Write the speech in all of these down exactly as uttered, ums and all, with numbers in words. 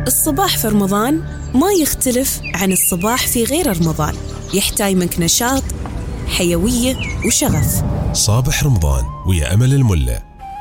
الصباح في رمضان ما يختلف عن الصباح في غير رمضان، يحتاج منك نشاط، حيوية وشغف. صباح رمضان ويا أمل الملة.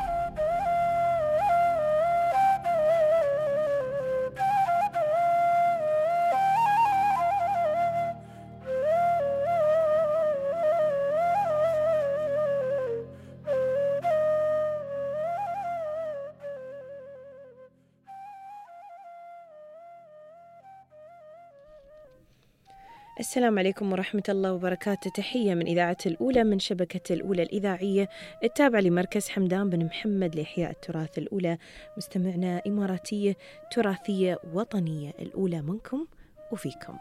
السلام عليكم ورحمة الله وبركاته. تحية من إذاعة الأولى من شبكة الأولى الإذاعية التابعة لمركز حمدان بن محمد لإحياء التراث. الأولى مستمعنا إماراتية تراثية وطنية، الأولى منكم وفيكم.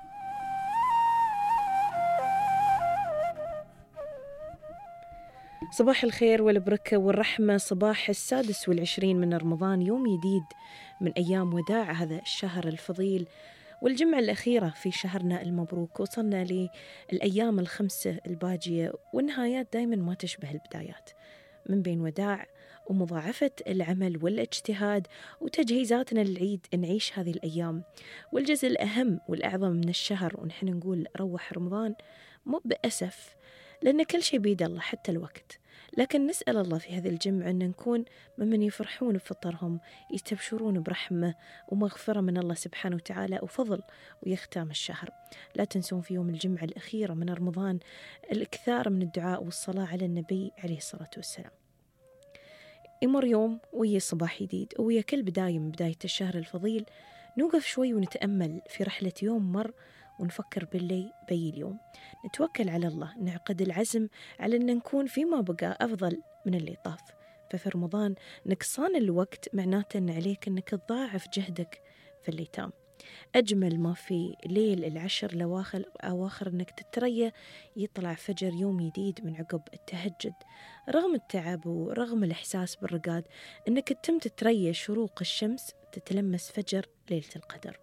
صباح الخير والبركة والرحمة، صباح السادس والعشرين من رمضان، يوم جديد من أيام وداع هذا الشهر الفضيل والجمعة الأخيرة في شهرنا المبروك. وصلنا للأيام الخمسة الباجية، والنهايات دايما ما تشبه البدايات، من بين وداع ومضاعفة العمل والاجتهاد وتجهيزاتنا للعيد نعيش هذه الأيام. والجزء الأهم والأعظم من الشهر ونحن نقول روح رمضان، مو بأسف لأن كل شيء بيد الله حتى الوقت، لكن نسأل الله في هذه الجمعة أن نكون ممن يفرحون بفطرهم، يستبشرون برحمة ومغفرة من الله سبحانه وتعالى وفضل ويختام الشهر. لا تنسون في يوم الجمعة الأخيرة من رمضان الإكثار من الدعاء والصلاة على النبي عليه الصلاة والسلام. يمر يوم ويا صباح جديد، ويا كل بداية من بداية الشهر الفضيل نوقف شوي ونتأمل في رحلة يوم مر، ونفكر باللي بي اليوم. نتوكل على الله، نعقد العزم على أن نكون فيما بقى أفضل من اللي طاف. ففي رمضان نقصان الوقت معناته أن عليك أنك تضاعف جهدك في اللي تام. أجمل ما في ليل العشر الأواخر أواخر أنك تتريى يطلع فجر يوم جديد من عقب التهجد، رغم التعب ورغم الإحساس بالرقاد، أنك تتم تتريى شروق الشمس تتلمس فجر ليلة القدر.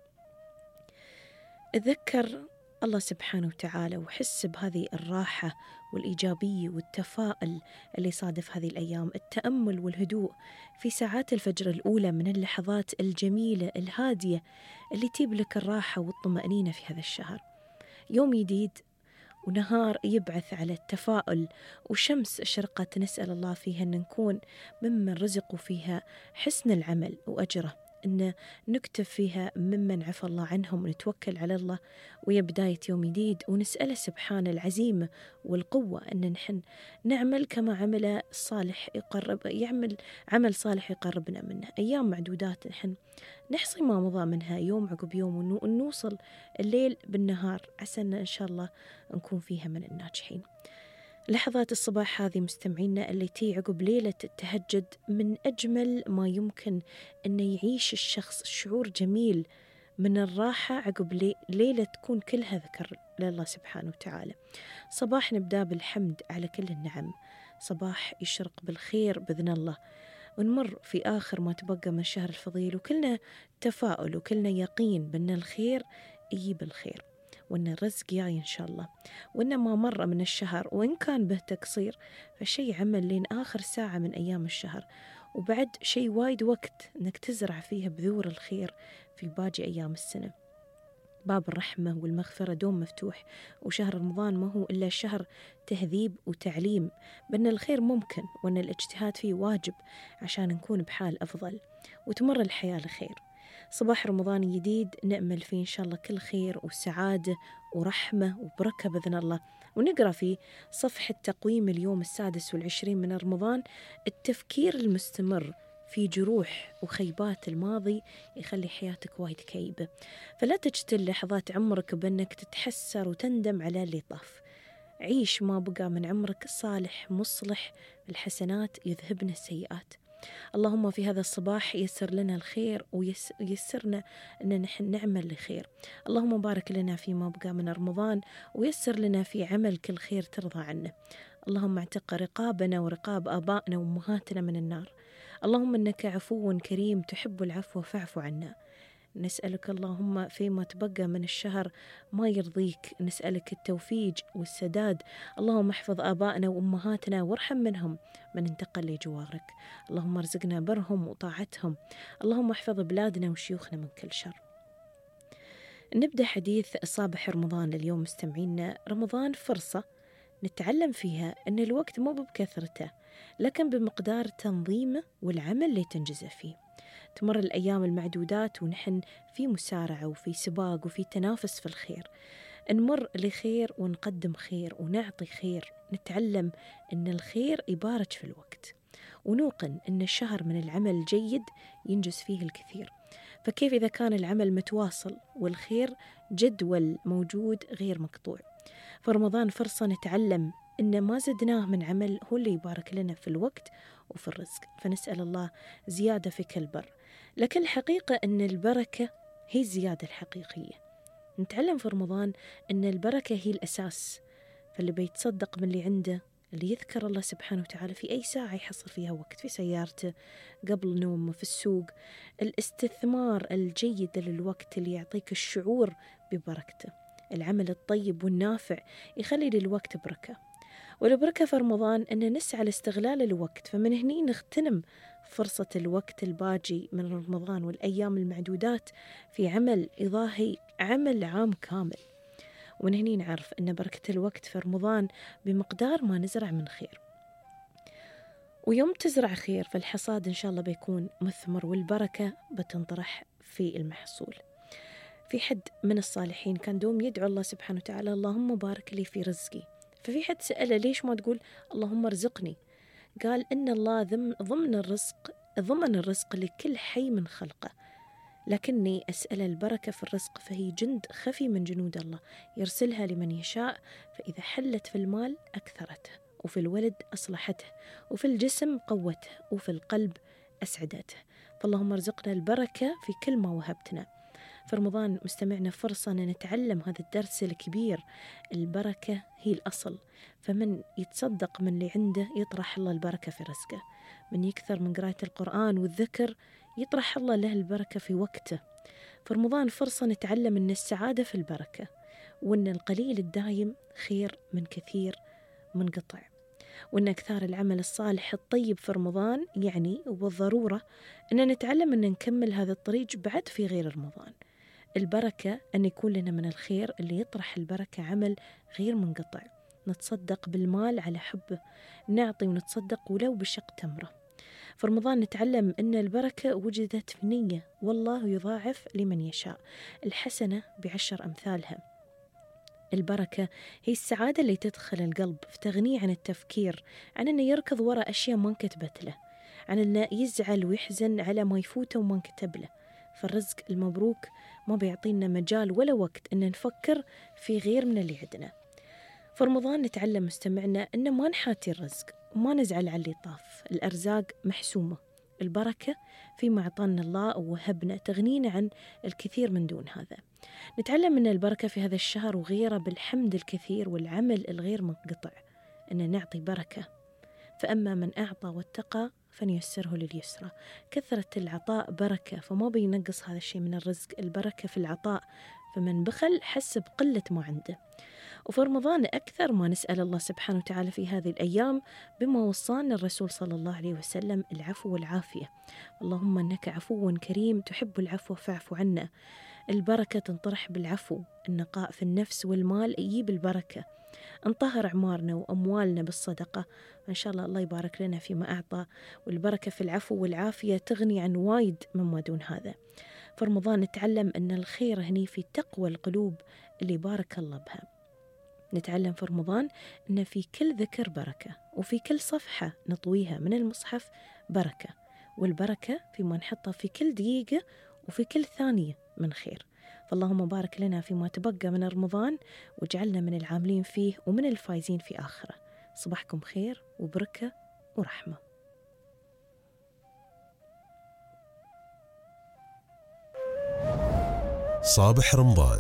أذكر الله سبحانه وتعالى وحس بهذه الراحة والإيجابية والتفاؤل اللي صادف هذه الأيام، التأمل والهدوء في ساعات الفجر الأولى من اللحظات الجميلة الهادية اللي تجيب لك الراحة والطمأنينة في هذا الشهر. يوم جديد ونهار يبعث على التفاؤل، وشمس أشرقت نسأل الله فيها أن نكون ممن رزقوا فيها حسن العمل وأجره، أن نكتب فيها ممن عفى الله عنهم، ونتوكل على الله ويا بداية يوم جديد، ونسأله سبحانه العزيمة والقوة أن نحن نعمل كما عمل صالح يقرب يعمل عمل صالح يقربنا منه. أيام معدودات نحن نحصي ما مضى منها يوم عقب يوم، ونوصل الليل بالنهار، عسى أن إن شاء الله نكون فيها من الناجحين. لحظات الصباح هذه مستمعينا التي عقب ليلة التهجد من أجمل ما يمكن أن يعيش الشخص شعور جميل من الراحة عقب ليلة تكون كلها ذكر لله سبحانه وتعالى. صباح نبدأ بالحمد على كل النعم، صباح يشرق بالخير بإذن الله، ونمر في آخر ما تبقى من الشهر الفضيل وكلنا تفاؤل وكلنا يقين بأن الخير يجيب الخير، وأن الرزق جاي إن شاء الله، وأن ما مر من الشهر وإن كان به تقصير فشي عمل لين آخر ساعة من أيام الشهر، وبعد شي وايد وقت أنك تزرع فيها بذور الخير في باقي أيام السنة. باب الرحمة والمغفرة دوم مفتوح، وشهر رمضان ما هو إلا شهر تهذيب وتعليم بأن الخير ممكن، وأن الاجتهاد فيه واجب عشان نكون بحال أفضل وتمر الحياة لخير. صباح رمضان جديد نأمل فيه إن شاء الله كل خير وسعادة ورحمة وبركة بإذن الله. ونقرأ في صفحة تقويم اليوم السادس والعشرين من رمضان: التفكير المستمر في جروح وخيبات الماضي يخلي حياتك وايد كئيبة، فلا تجتل لحظات عمرك بأنك تتحسر وتندم على اللي طاف. عيش ما بقى من عمرك صالح مصلح، الحسنات يذهبن السيئات. اللهم في هذا الصباح يسر لنا الخير ويسرنا أن نحن نعمل لخير. اللهم بارك لنا فيما بقى من رمضان، ويسر لنا في عمل كل خير ترضى عنه. اللهم اعتق رقابنا ورقاب آبائنا وأمهاتنا من النار. اللهم إنك عفو كريم تحب العفو فاعف عنا. نسألك اللهم فيما تبقى من الشهر ما يرضيك، نسألك التوفيق والسداد. اللهم احفظ آبائنا وأمهاتنا وارحم منهم من انتقل لجوارك. اللهم ارزقنا برهم وطاعتهم. اللهم احفظ بلادنا وشيوخنا من كل شر. نبدأ حديث صباح رمضان اليوم مستمعينا. رمضان فرصة نتعلم فيها أن الوقت مو بكثرته لكن بمقدار تنظيمه والعمل اللي تنجزه فيه. تمر الأيام المعدودات ونحن في مسارعة وفي سباق وفي تنافس في الخير، نمر لخير ونقدم خير ونعطي خير. نتعلم أن الخير يبارك في الوقت، ونوقن أن الشهر من العمل الجيد ينجز فيه الكثير. فكيف إذا كان العمل متواصل والخير جدول موجود غير مقطوع؟ فرمضان فرصة نتعلم إن ما زدناه من عمل هو اللي يبارك لنا في الوقت وفي الرزق، فنسأل الله زيادة في كل بر. لكن الحقيقة أن البركة هي الزيادة الحقيقية. نتعلم في رمضان أن البركة هي الأساس، فاللي بيتصدق من اللي عنده، اللي يذكر الله سبحانه وتعالى في أي ساعة يحصل فيها وقت، في سيارته، قبل نومه، في السوق. الاستثمار الجيد للوقت اللي يعطيك الشعور ببركته. العمل الطيب والنافع يخلي للوقت بركة. والبركة في رمضان أن نسعى لاستغلال الوقت، فمن هني نغتنم فرصة الوقت الباجي من رمضان والأيام المعدودات في عمل إضافي، عمل عام كامل. ومن هني نعرف أن بركة الوقت في رمضان بمقدار ما نزرع من خير. ويوم تزرع خير فالحصاد إن شاء الله بيكون مثمر، والبركة بتنطرح في المحصول. في حد من الصالحين كان دوم يدعو الله سبحانه وتعالى اللهم بارك لي في رزقي. ففي حد سأله ليش ما تقول اللهم ارزقني؟ قال إن الله ضمن الرزق ضمن الرزق لكل حي من خلقه، لكني أسأل البركة في الرزق، فهي جند خفي من جنود الله يرسلها لمن يشاء. فإذا حلت في المال أكثرته، وفي الولد أصلحته، وفي الجسم قوته، وفي القلب أسعدته. فاللهم ارزقنا البركة في كل ما وهبتنا. في رمضان مستمعنا فرصة أن نتعلم هذا الدرس الكبير. البركة هي الأصل، فمن يتصدق من اللي عنده يطرح الله البركة في رزقه. من يكثر من قراءة القرآن والذكر يطرح الله له البركة في وقته. في رمضان فرصة نتعلم أن السعادة في البركة، وأن القليل الدايم خير من كثير منقطع، وأن أكثر العمل الصالح الطيب في رمضان يعني وبالضرورة أن نتعلم أن نكمل هذا الطريق بعد في غير رمضان. البركة أن يكون لنا من الخير اللي يطرح البركة عمل غير منقطع. نتصدق بالمال على حبه، نعطي ونتصدق ولو بشق تمرة. في رمضان نتعلم أن البركة وجدت في نية، والله يضاعف لمن يشاء، الحسنة بعشر أمثالها. البركة هي السعادة اللي تدخل القلب، فتغنيه عن التفكير، عن أنه يركض وراء أشياء ما انكتبت له، عن أنه يزعل ويحزن على ما يفوته وما انكتب له. فالرزق المبروك ما بيعطينا مجال ولا وقت أن نفكر في غير من اللي عندنا. في رمضان نتعلم مستمعنا أن ما نحاتي الرزق وما نزعل على اللي طاف. الأرزاق محسومة. البركة فيما أعطانا الله ووهبنا، تغنينا عن الكثير من دون هذا. نتعلم أن البركة في هذا الشهر وغيره بالحمد الكثير والعمل الغير منقطع، أن نعطي بركة. فأما من أعطى واتقى فنيسره لليسرى. كثرة العطاء بركة، فما بينقص هذا الشيء من الرزق. البركة في العطاء، فمن بخل حس بقلة ما عنده. وفي رمضان أكثر ما نسأل الله سبحانه وتعالى في هذه الأيام بما وصانا الرسول صلى الله عليه وسلم: العفو والعافية. اللهم إنك عفو كريم تحب العفو فاعف عنا. البركة تنطرح بالعفو. النقاء في النفس والمال يجيب البركة. نطهر أعمارنا وأموالنا بالصدقة، إن شاء الله الله يبارك لنا فيما أعطى. والبركة في العفو والعافية تغني عن وايد مما دون هذا. في رمضان نتعلم أن الخير هني في تقوى القلوب اللي بارك الله بها. نتعلم في رمضان أن في كل ذكر بركة، وفي كل صفحة نطويها من المصحف بركة، والبركة فيما نحطها في كل دقيقة وفي كل ثانية من خير. فاللهم بارك لنا فيما تبقى من رمضان، واجعلنا من العاملين فيه ومن الفايزين في آخرة. صباحكم خير وبركة ورحمة. صباح رمضان.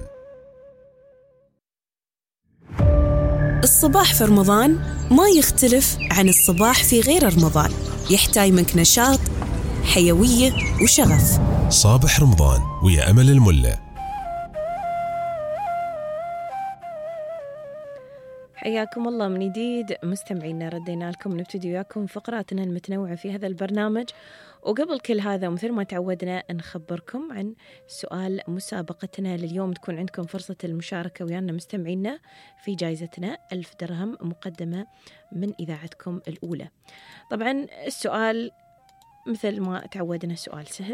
الصباح في رمضان ما يختلف عن الصباح في غير رمضان، يحتاج منك نشاط، حيوية وشغف. صباح رمضان ويا أمل الملة. حياكم الله من جديد مستمعينا، ردينا لكم نبتدي وياكم فقراتنا المتنوعة في هذا البرنامج. وقبل كل هذا مثل ما تعودنا نخبركم عن سؤال مسابقتنا لليوم، تكون عندكم فرصة المشاركة ويانا مستمعينا في جائزتنا ألف درهم مقدمة من إذاعتكم الأولى. طبعا السؤال مثل ما تعودنا سؤال سهل،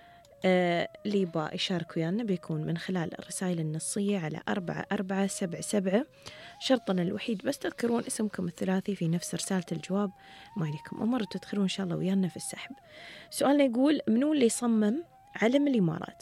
آه اللي با يشارك ويانا بيكون من خلال الرسائل النصية على أربعة أربعة سبعة سبعة. شرطنا الوحيد بس تذكرون اسمكم الثلاثي في نفس رسالة الجواب، ما عليكم أمر تدخلون إن شاء الله ويانا في السحب. سؤالنا يقول: منو اللي صمم علم الإمارات؟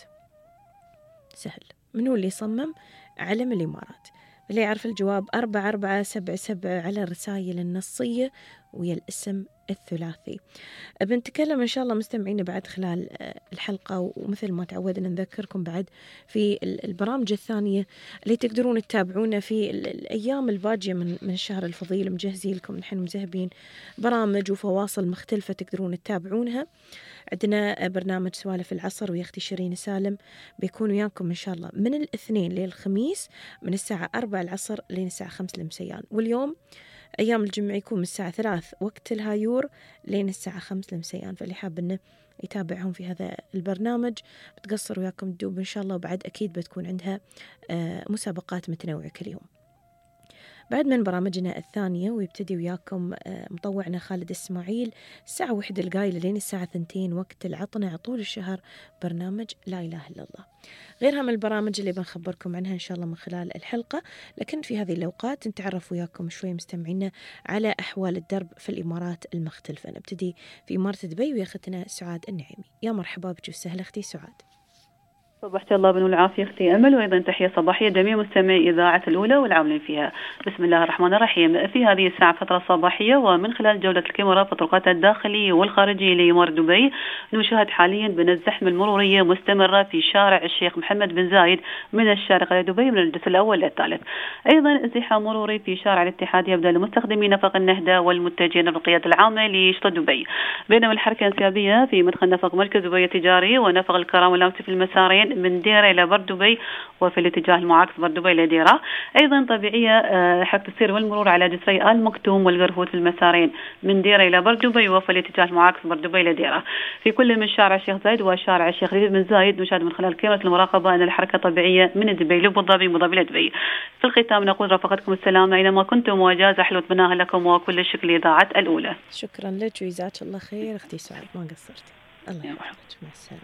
سهل، منو اللي صمم علم الإمارات؟ اللي يعرف الجواب أربعة أربعة سبعة سبعة على الرسائل النصية ويا الاسم الثلاثي. بنتكلم إن شاء الله مستمعين بعد خلال الحلقة، ومثل ما تعودنا نذكركم بعد في البرامج الثانية اللي تقدرون تتابعونا في الأيام الباجية من من الشهر الفضيل. مجهزين لكم نحن مذهبين برامج وفواصل مختلفة تقدرون تتابعونها. عندنا برنامج سوالف العصر ويا أختي شيرين سالم بيكون وياكم إن شاء الله من الاثنين للخميس من الساعة أربعة العصر لين الساعة خمسة المسيان، واليوم أيام الجمعة يكون من الساعة ثلاث وقت الهايور لين الساعة خمسة المسيان. فاللي حاب إنه يتابعهم في هذا البرنامج بتقصر وياكم تدوب إن شاء الله. وبعد أكيد بتكون عندها مسابقات متنوعة كل يوم. بعد من برامجنا الثانية ويبتدي وياكم مطوعنا خالد إسماعيل الساعة واحدة القايلة لين الساعة ثنتين وقت العطنة طول الشهر برنامج لا إله إلا الله. غيرها من البرامج اللي بنخبركم عنها إن شاء الله من خلال الحلقة. لكن في هذه الأوقات نتعرف وياكم شوي مستمعينا على أحوال الدرب في الإمارات المختلفة. نبتدي في إمارة دبي وياختنا سعاد النعيمي. يا مرحبا بك وسهلا أختي سعاد. صبحت الله بنو العافية أختي أمل، وأيضا تحية صباحية جميع مستمعي إذاعة الأولى والعاملين فيها. بسم الله الرحمن الرحيم. في هذه الساعة فترة صباحية ومن خلال جولة الكاميرا في الطرقات الداخلية والخارجية لإمارة دبي نشاهد حاليا بأن الزحمة المرورية مستمرة في شارع الشيخ محمد بن زايد من الشارقة لدبي من الجسر الأول للثالث. أيضا ازدحام مروري في شارع الاتحاد يبدأ لمستخدمي نفق النهدة والمتجهين للقيادة العامة لشط دبي، بينما الحركة انسيابية في مدخل نفق مركز دبي التجاري ونفق الكرام واللامسي في المسارين من ديرة إلى برد دبي وفي الاتجاه المعاكس برد دبي إلى ديرة. أيضا طبيعية حركة السير والمرور على جسري آل مكتوم والقرفوت في المسارين من ديرة إلى برد دبي وفي الاتجاه المعاكس برد دبي إلى ديرة. في كل من شارع الشيخ زايد وشارع الشيخ خليل بن زايد نشاهد من خلال كاميرا المراقبة أن الحركة طبيعية من دبي لأبو ظبي مضى إلى دبي. في الختام نقول رافقتكم السلامة أينما كنتم وإجازة حلوة مناها لكم وكل الشكر لإذاعة الأولى. شكرا لك وجزاك الله خير أختي سعاد، ما قصرت. الله يحفظك، مع السلامة.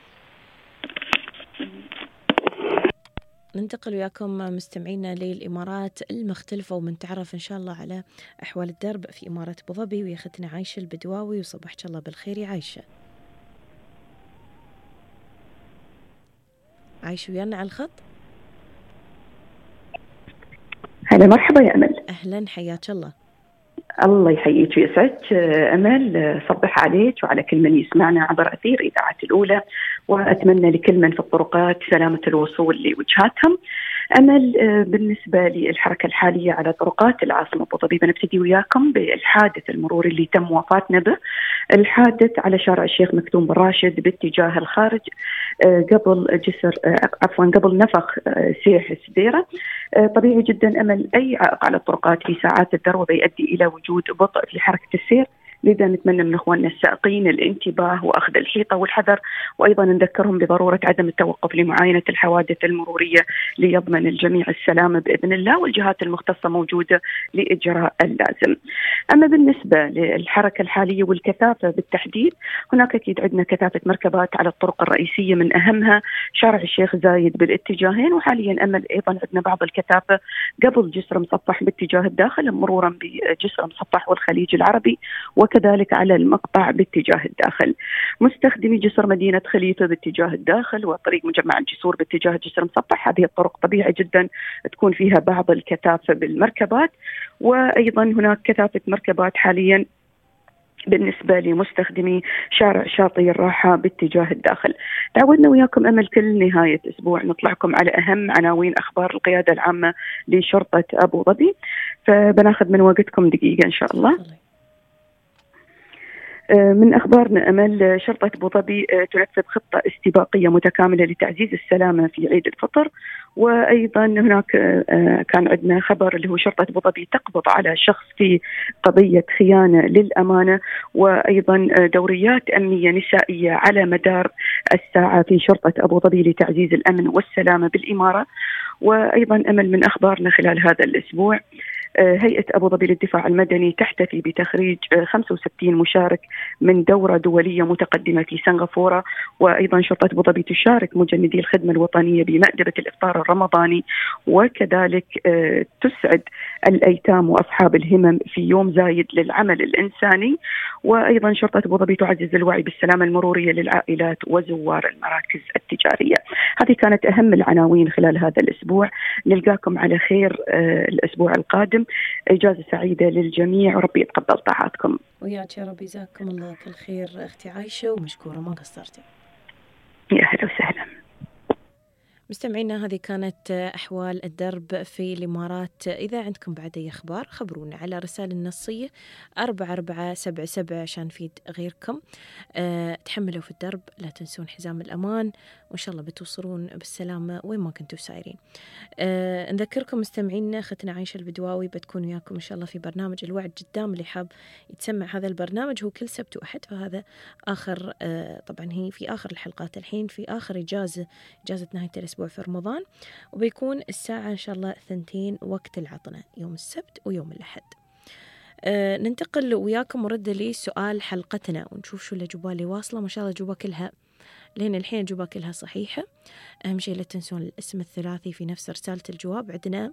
ننتقل وياكم مستمعينا للإمارات المختلفة ومنتعرف إن شاء الله على أحوال الدرب في إمارة أبو ظبي ويا أختنا عايشة البدواوي. وصبحك الله بالخير يا عايشة. عايشة ويانا على الخط؟ هلا مرحبا يا أمل. أهلا حياك الله. الله يحييك ويسعدك أمل، صبح عليك وعلى كل من يسمعنا عبر أثير إذاعة الأولى، وأتمنى لكل من في الطرقات سلامة الوصول لوجهاتهم. أمل، بالنسبة للحركة الحالية على طرقات العاصمة أبو ظبي بنبتدي وياكم بالحادث المروري اللي تم وفاتنا به. الحادث على شارع الشيخ مكتوم بن راشد باتجاه الخارج قبل جسر عفوا قبل نفق سيح السديرة. طبيعي جدا أمل أي عائق على الطرقات في ساعات الذروة بيؤدي إلى وجود بطء في حركة السير، لذا نتمنى من إخواننا السائقين الانتباه وأخذ الحيطة والحذر، وأيضا نذكرهم بضرورة عدم التوقف لمعاينة الحوادث المرورية ليضمن الجميع السلامة بإذن الله، والجهات المختصة موجودة لإجراء اللازم. أما بالنسبة للحركة الحالية والكثافة بالتحديد، هناك أكيد عندنا كثافة مركبات على الطرق الرئيسية من أهمها شارع الشيخ زايد بالاتجاهين، وحاليا أمل أيضا عندنا بعض الكثافة قبل جسر مصفح باتجاه الداخل مرورا بجسر مصفح والخليج العربي، وكذلك على المقطع باتجاه الداخل. مستخدمي جسر مدينة خليفة باتجاه الداخل وطريق مجمع الجسور باتجاه جسر مصفح، هذه الطرق طبيعي جدا تكون فيها بعض الكثافة بالمركبات، وأيضا هناك كثافة مركبات حاليا بالنسبة لمستخدمي شارع شاطئ الراحة باتجاه الداخل. تعودنا وياكم أمل كل نهاية أسبوع نطلعكم على أهم عناوين أخبار القيادة العامة لشرطة أبو ظبي، فبناخذ من وقتكم دقيقة إن شاء الله. من أخبارنا أمل، شرطة أبو ظبي تنفذ خطة استباقية متكاملة لتعزيز السلامة في عيد الفطر. وأيضا هناك كان عندنا خبر اللي هو شرطة أبو ظبي تقبض على شخص في قضية خيانة للأمانة، وأيضا دوريات أمنية نسائية على مدار الساعة في شرطة أبو ظبي لتعزيز الأمن والسلامة بالإمارة. وأيضا أمل من أخبارنا خلال هذا الأسبوع، هيئة أبو ظبي للدفاع المدني تحتفي بتخريج خمسة وستين مشارك من دورة دولية متقدمة في سنغافورة. وأيضا شرطة أبو ظبي تشارك مجندي الخدمة الوطنية بمأدبة الإفطار الرمضاني، وكذلك تسعد الأيتام وأصحاب الهمم في يوم زايد للعمل الإنساني. وأيضا شرطة أبو ظبي تعزز الوعي بالسلامة المرورية للعائلات وزوار المراكز التجارية. هذه كانت أهم العناوين خلال هذا الأسبوع. نلقاكم على خير الأسبوع القادم. إجازة سعيدة للجميع وربي يتقبل طاعاتكم. وياك يا رب، جزاكم الله كل خير أختي عايشة، ومشكورة ما قصرتي. يا أهلا وسهلا. مستمعينا، هذه كانت أحوال الدرب في الإمارات. إذا عندكم بعد أي أخبار خبرونا على رسالة النصية أربعة أربعة سبعة سبعة عشان نفيد غيركم. أه تحملوا في الدرب، لا تنسون حزام الأمان، وإن شاء الله بتوصلون بالسلامة وين ما كنتوا سايرين. أه نذكركم مستمعينا، أختنا عايشة البدواوي بتكون وياكم إن شاء الله في برنامج الوعد قدام. اللي حاب يتسمع هذا البرنامج هو كل سبت وأحد، فهذا آخر أه طبعا هي في آخر الحلقات الحين، في آخر إجازة إجازة نهاية الأسبوع في رمضان، وبيكون الساعة إن شاء الله ثنتين وقت العطنة يوم السبت ويوم الأحد. أه ننتقل وياكم ورد لي سؤال حلقتنا ونشوف شو الأجوبة اللي واصلة. ما شاء الله الأجوبة كلها، لأن الحين الأجوبة كلها صحيحة. أهم شيء لا تنسون الاسم الثلاثي في نفس رسالة الجواب. عندنا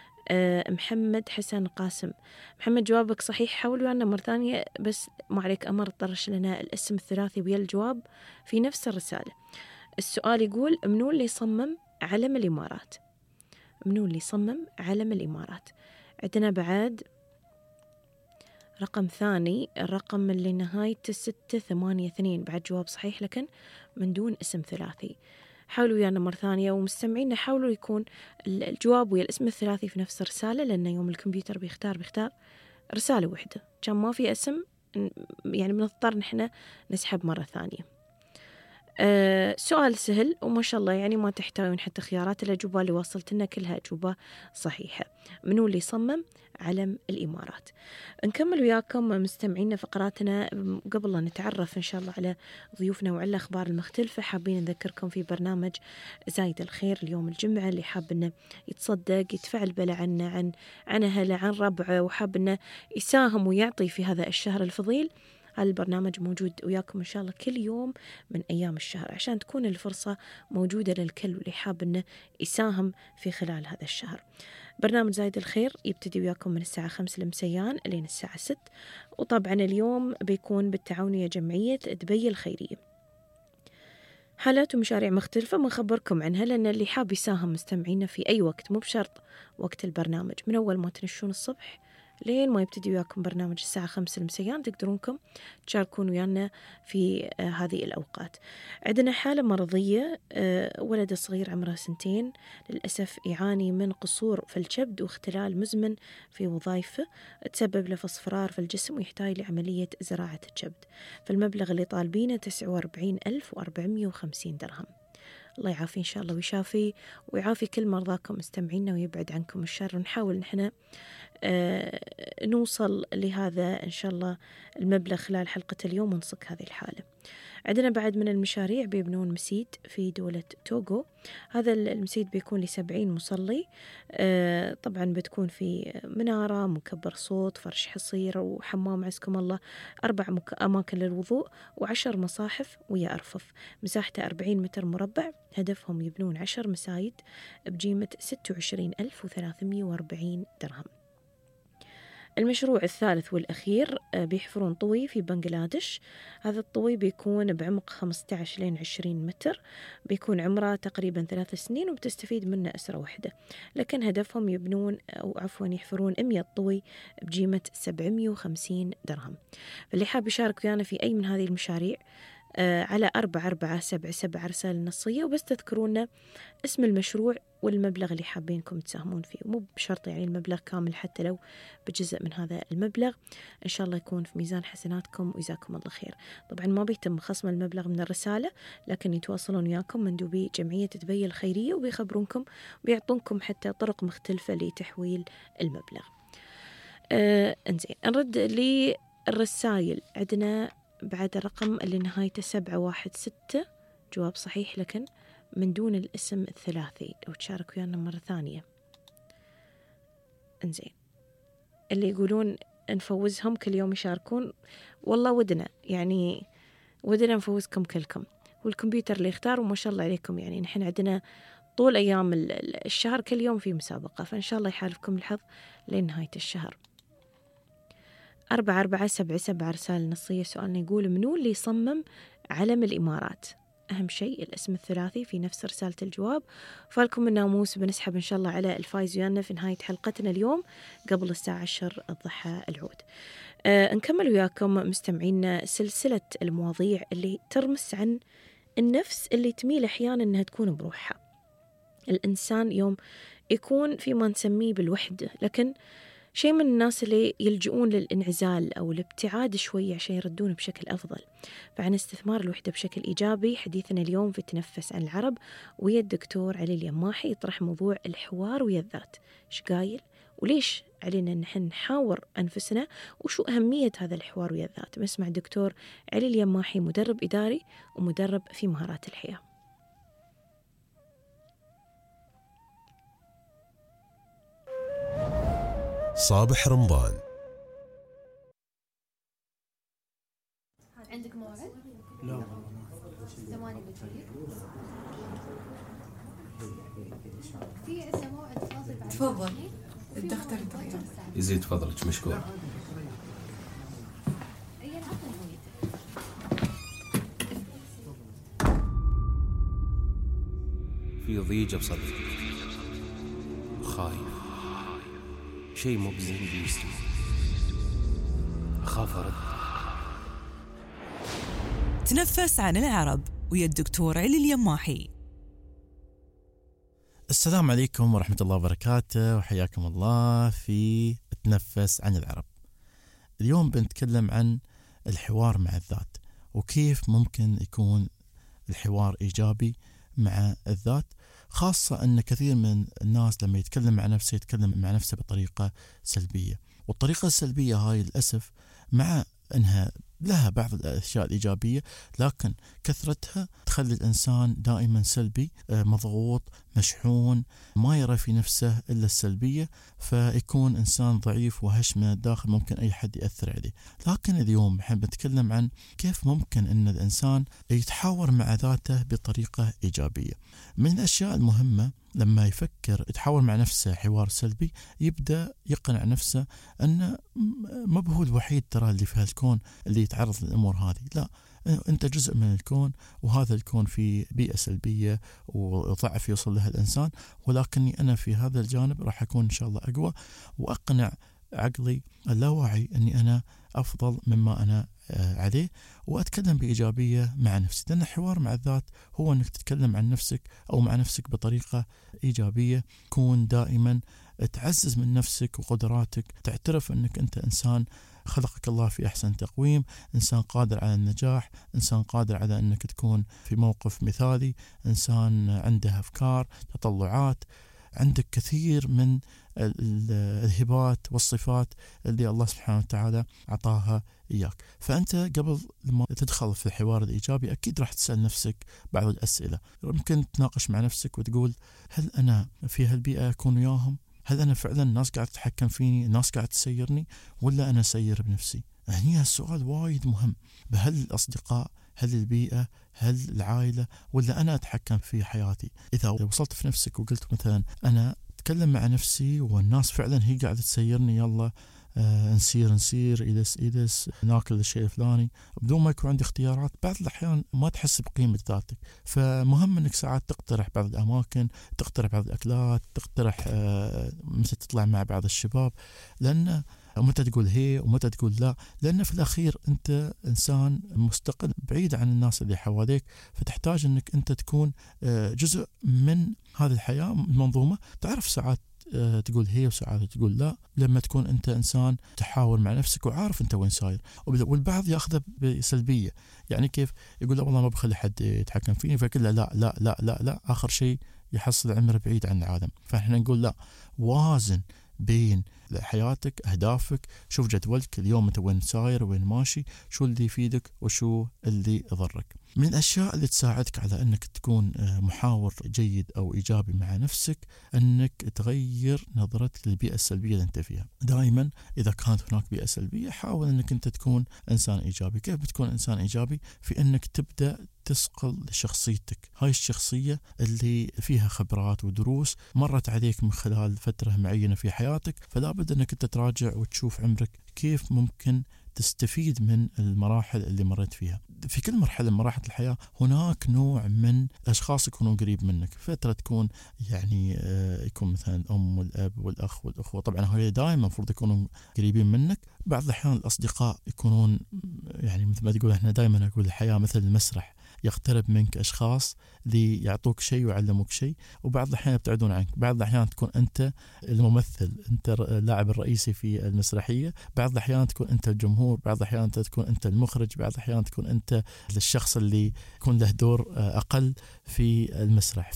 أه محمد حسن قاسم. محمد جوابك صحيح، حاول ويانا مرة ثانية بس ما عليك أمر طرش لنا الاسم الثلاثي ويا الجواب في نفس الرسالة. السؤال يقول: منو اللي صمم علم الإمارات؟ منو اللي صمم علم الإمارات؟ عندنا بعد رقم ثاني، الرقم اللي نهايته ستة ثمانية اثنين، بعد جواب صحيح لكن من دون اسم ثلاثي. حاولوا ويانا مرة ثانية، ومستمعين حاولوا يكون الجواب ويا الاسم الثلاثي في نفس الرسالة، لأن يوم الكمبيوتر بيختار بيختار رسالة واحدة، كان ما في اسم يعني بنضطر نحن نسحب مرة ثانية. أه سؤال سهل وما شاء الله يعني ما تحتاجون حتى خيارات. الأجوبة اللي وصلت لنا كلها أجوبة صحيحة. منو اللي صمم علم الإمارات؟ نكمل وياكم مستمعين فقراتنا. قبل لا نتعرف إن شاء الله على ضيوفنا وعلى الأخبار المختلفة، حابين نذكركم في برنامج زايد الخير اليوم الجمعة، اللي حاب إنه يتصدق يدفع البلا عنا عن عن أهله عن ربعه، وحاب إنه يساهم ويعطي في هذا الشهر الفضيل. هذا البرنامج موجود وياكم إن شاء الله كل يوم من أيام الشهر، عشان تكون الفرصة موجودة للكل واللي حاب إنه يساهم في خلال هذا الشهر. برنامج زايد الخير يبتدي وياكم من الساعة خمسة المسيان لين الساعة ست، وطبعا اليوم بيكون بالتعاون ويا جمعية دبي الخيرية. حالات ومشاريع مختلفة ما نخبركم عنها، لأن اللي حاب يساهم مستمعينا في أي وقت، مو بشرط وقت البرنامج، من أول ما تنشون الصبح لين ما يبتدي وياكم برنامج الساعة خمسة المسيان تقدرونكم تشاركون ويانا في آه هذه الأوقات. عندنا حالة مرضية، آه ولد صغير عمره سنتين للأسف يعاني من قصور في الكبد واختلال مزمن في وظائفه، تسبب له في اصفرار في الجسم ويحتاج لعملية زراعة الكبد. فالمبلغ اللي طالبينه تسعة وأربعين ألف وأربعمية وخمسين درهم. الله يعافي إن شاء الله ويشافي ويعافي كل مرضاكم مستمعينا ويبعد عنكم الشر. ونحاول نحن آه نوصل لهذا إن شاء الله المبلغ خلال حلقة اليوم ونصك هذه الحالة. عندنا بعد من المشاريع بيبنون مسيد في دولة توغو. هذا المسيد بيكون لسبعين مصلي، آه طبعا بتكون في منارة، مكبر صوت، فرش حصير وحمام عزكم الله، أربع أماكن للوضوء وعشر مصاحف ويا أرفف. مساحته أربعين متر مربع. هدفهم يبنون عشر مسايد بقيمة ستة وعشرين ألف وثلاثمية وأربعين درهم. المشروع الثالث والأخير بيحفرون طوي في بنغلاديش. هذا الطوي بيكون بعمق خمسة عشر لين عشرين متر، بيكون عمره تقريبا ثلاث سنين وبتستفيد منه أسرة واحدة، لكن هدفهم يبنون أو عفوا يحفرون مية طوي بقيمة سبعمية وخمسين درهم. فاللي حاب يشارك ويانا في أي من هذه المشاريع آه على أربعة أربعة سبعة سبعة رسالة نصية، وبس تذكرونا اسم المشروع والمبلغ اللي حابينكم تساهمون فيه، مو بشرط يعني المبلغ كامل، حتى لو بجزء من هذا المبلغ إن شاء الله يكون في ميزان حسناتكم وجزاكم الله خير. طبعا ما بيتم خصم المبلغ من الرسالة، لكن يتواصلون وياكم مندوبي جمعية دبي الخيرية وبيخبرونكم وبيعطونكم حتى طرق مختلفة لتحويل المبلغ. آه انزين، نرد للرسائل. عندنا بعد الرقم اللي نهايته سبعة واحد ستة، جواب صحيح لكن من دون الاسم الثلاثي، لو تشارك ويانا مرة ثانية. انزين، اللي يقولون نفوزهم كل يوم يشاركون، والله ودنا يعني ودنا نفوزكم كلكم، والكمبيوتر اللي يختار، وما شاء الله عليكم يعني نحن عندنا طول أيام الشهر كل يوم في مسابقة، فإن شاء الله يحالفكم الحظ لنهاية الشهر. أربعة أربعة سبعة سبعة رسالة نصية. سؤالنا يقول منو اللي يصمم علم الإمارات؟ أهم شيء الاسم الثلاثي في نفس رسالة الجواب. فالكم الناموس بنسحب إن شاء الله على الفايز ويانا في نهاية حلقتنا اليوم قبل الساعة عشر الضحى العود. أه نكمل وياكم مستمعينا سلسلة المواضيع اللي ترمس عن النفس اللي تميل أحيانا أنها تكون بروحها. الإنسان يوم يكون في ما نسميه بالوحدة، لكن شيء من الناس اللي يلجؤون للانعزال أو الابتعاد شوي عشان يردون بشكل أفضل. فعن استثمار الوحدة بشكل إيجابي حديثنا اليوم في تنفس عن العرب، ويا الدكتور علي اليماحي يطرح موضوع الحوار ويا الذات. إيش قايل وليش علينا نحن نحاور أنفسنا، وشو أهمية هذا الحوار ويا الذات؟ بسمع الدكتور علي اليماحي، مدرب إداري ومدرب في مهارات الحياة. صابح رمضان. عندك موعد؟ لا والله ثمانية بكير. في اسمه موعد فاصل بعد. تفضل الدكتور طيب. يزيد فضلك مشكور. في ضيجة بصدري، خايف، شيء مو بزين بيستوي، أخاف أرد. تنفس عن العرب ويا الدكتور علي اليماحي. السلام عليكم ورحمة الله وبركاته، وحياكم الله في تنفس عن العرب. اليوم بنتكلم عن الحوار مع الذات، وكيف ممكن يكون الحوار إيجابي مع الذات، خاصة أن كثير من الناس لما يتكلم مع نفسه يتكلم مع نفسه بطريقة سلبية، والطريقة السلبية هاي للأسف مع أنها لها بعض الأشياء الإيجابية، لكن كثرتها تخلي الإنسان دائما سلبي، مضغوط، مشحون، ما يرى في نفسه إلا السلبية، فيكون إنسان ضعيف وهش من الداخل، ممكن أي حد يأثر عليه. لكن اليوم نحب نتكلم عن كيف ممكن أن الإنسان يتحاور مع ذاته بطريقة إيجابية. من الأشياء المهمة لما يفكر يتحاور مع نفسه حوار سلبي، يبدأ يقنع نفسه أنه ما هو الوحيد ترى اللي في هالكون اللي يتعرض للأمور هذه، لا، أنت جزء من الكون، وهذا الكون في بيئة سلبية وضعف يوصل لها الإنسان، ولكني أنا في هذا الجانب راح أكون إن شاء الله أقوى، وأقنع عقلي اللاواعي أني أنا أفضل مما أنا عليه، وأتكلم بإيجابية مع نفسي. لأن الحوار مع الذات هو أنك تتكلم عن نفسك أو مع نفسك بطريقة إيجابية، كون دائما تعزز من نفسك وقدراتك، تعترف أنك أنت إنسان خلقك الله في أحسن تقويم، إنسان قادر على النجاح، إنسان قادر على أنك تكون في موقف مثالي، إنسان عنده أفكار، تطلعات، عندك كثير من الهبات والصفات اللي الله سبحانه وتعالى عطاها إياك. فأنت قبل لما تدخل في الحوار الإيجابي أكيد راح تسأل نفسك بعض الأسئلة، ممكن تناقش مع نفسك وتقول هل أنا في هالبيئة أكون وياهم؟ هل أنا فعلا الناس قاعدة تتحكم فيني، الناس قاعدة تسيرني، ولا أنا سير بنفسي؟ هني السؤال وايد مهم، بهل الأصدقاء، هل البيئة، هل العائلة، ولا أنا أتحكم في حياتي؟ إذا وصلت في نفسك وقلت مثلا أنا أتكلم مع نفسي والناس فعلا هي قاعدة تسيرني، يلا آه نسير نسير إلس إلس ناكل الشيء الفلاني بدون ما يكون عندي اختيارات، بعض الأحيان ما تحس بقيمة ذاتك. فمهم أنك ساعات تقترح بعض الأماكن، تقترح بعض الأكلات، تقترح آه مثل تطلع مع بعض الشباب، لأن ومتى تقول هي ومتى تقول لا، لأن في الأخير أنت إنسان مستقل بعيد عن الناس اللي حواليك، فتحتاج أنك أنت تكون جزء من هذه الحياة المنظومة. تعرف ساعات تقول هي وساعات تقول لا، لما تكون أنت إنسان تحاور مع نفسك وعارف أنت وين صاير. والبعض يأخذه بسلبية، يعني كيف يقول لا والله ما بخلي حد يتحكم فيني، فكله لا لا لا لا لا، آخر شيء يحصل عمره بعيد عن العالم. فإحنا نقول لا، وازن بين حياتك، أهدافك، شوف جدولك اليوم أنت وين ساير وين ماشي، شو اللي يفيدك وشو اللي يضرك. من الأشياء اللي تساعدك على أنك تكون محاور جيد أو إيجابي مع نفسك أنك تغير نظرتك للبيئة السلبية اللي أنت فيها. دائما إذا كانت هناك بيئة سلبية حاول أنك أنت تكون إنسان إيجابي. كيف بتكون إنسان إيجابي؟ في أنك تبدأ تسقل شخصيتك، هاي الشخصية اللي فيها خبرات ودروس مرت عليك من خلال فترة معينة في حياتك، فلا بد أنك أنت تراجع وتشوف عمرك كيف ممكن تستفيد من المراحل اللي مريت فيها. في كل مرحلة من مراحل الحياة هناك نوع من أشخاص يكونون قريب منك، فترة تكون يعني يكون مثلا الأم والأب والأخ والأخوة، طبعا هؤلاء دائما المفروض يكونون قريبين منك. بعض الأحيان الأصدقاء يكونون يعني مثل ما تقول، احنا دائما أقول الحياة مثل المسرح، يقترب منك أشخاص اللي يعطوك شيء ويعلموك شيء، وبعض الأحيان يبتعدون عنك. بعض الأحيان تكون أنت الممثل، أنت اللاعب الرئيسي في المسرحية، بعض الأحيان تكون أنت الجمهور، بعض الأحيان تكون أنت المخرج، بعض الأحيان تكون أنت الشخص اللي يكون له دور أقل في المسرح.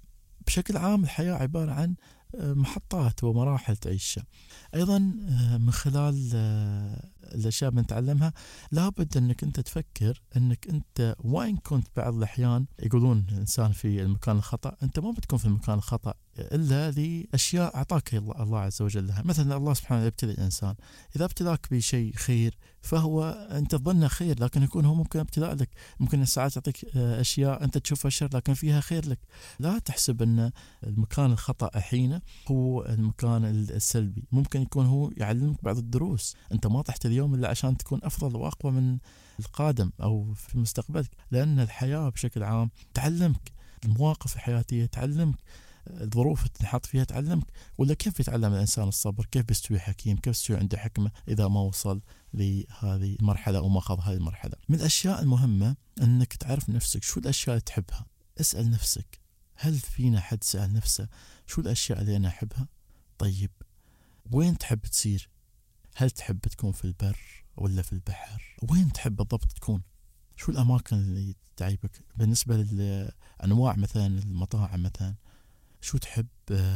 فبشكل عام الحياة عبارة عن محطات ومراحل تعيشها. أيضا من خلال الأشياء بنتعلمها لابد أنك أنت تفكر أنك أنت وين كنت. بعض الأحيان يقولون الإنسان في المكان الخطأ، أنت ما بتكون في المكان الخطأ إلا لأشياء أعطاك الله عز وجل لها. مثلا الله سبحانه يبتلي الإنسان، إذا ابتلاك بشيء خير فهو أنت تظنه خير، لكن يكون هو ممكن ابتلاء لك، ممكن ساعات يعطيك أشياء أنت تشوفها شر لكن فيها خير لك. لا تحسب أن المكان الخطأ حين هو المكان السلبي، ممكن يكون هو يعلمك بعض الدروس. أنت ما طحت اليوم إلا عشان تكون أفضل وأقوى من القادم أو في مستقبلك، لأن الحياة بشكل عام تعلمك المواقف الحياتية، تعلمك الظروف اللي تنحط فيها، تعلمك. ولا كيف يتعلم الإنسان الصبر؟ كيف بيستوي حكيم؟ كيف بيستوي عنده حكمة إذا ما وصل لهذه المرحلة أو ما خاض هذه المرحلة؟ من الأشياء المهمة أنك تعرف نفسك، شو الأشياء اللي تحبها. اسأل نفسك، هل فينا حد سأل نفسه شو الأشياء اللي أنا أحبها؟ طيب وين تحب تصير؟ هل تحب تكون في البر ولا في البحر؟ وين تحب بالضبط تكون؟ شو الأماكن اللي تعيبك؟ بالنسبة للأنواع مثلا المطاعم، مثلا شو تحب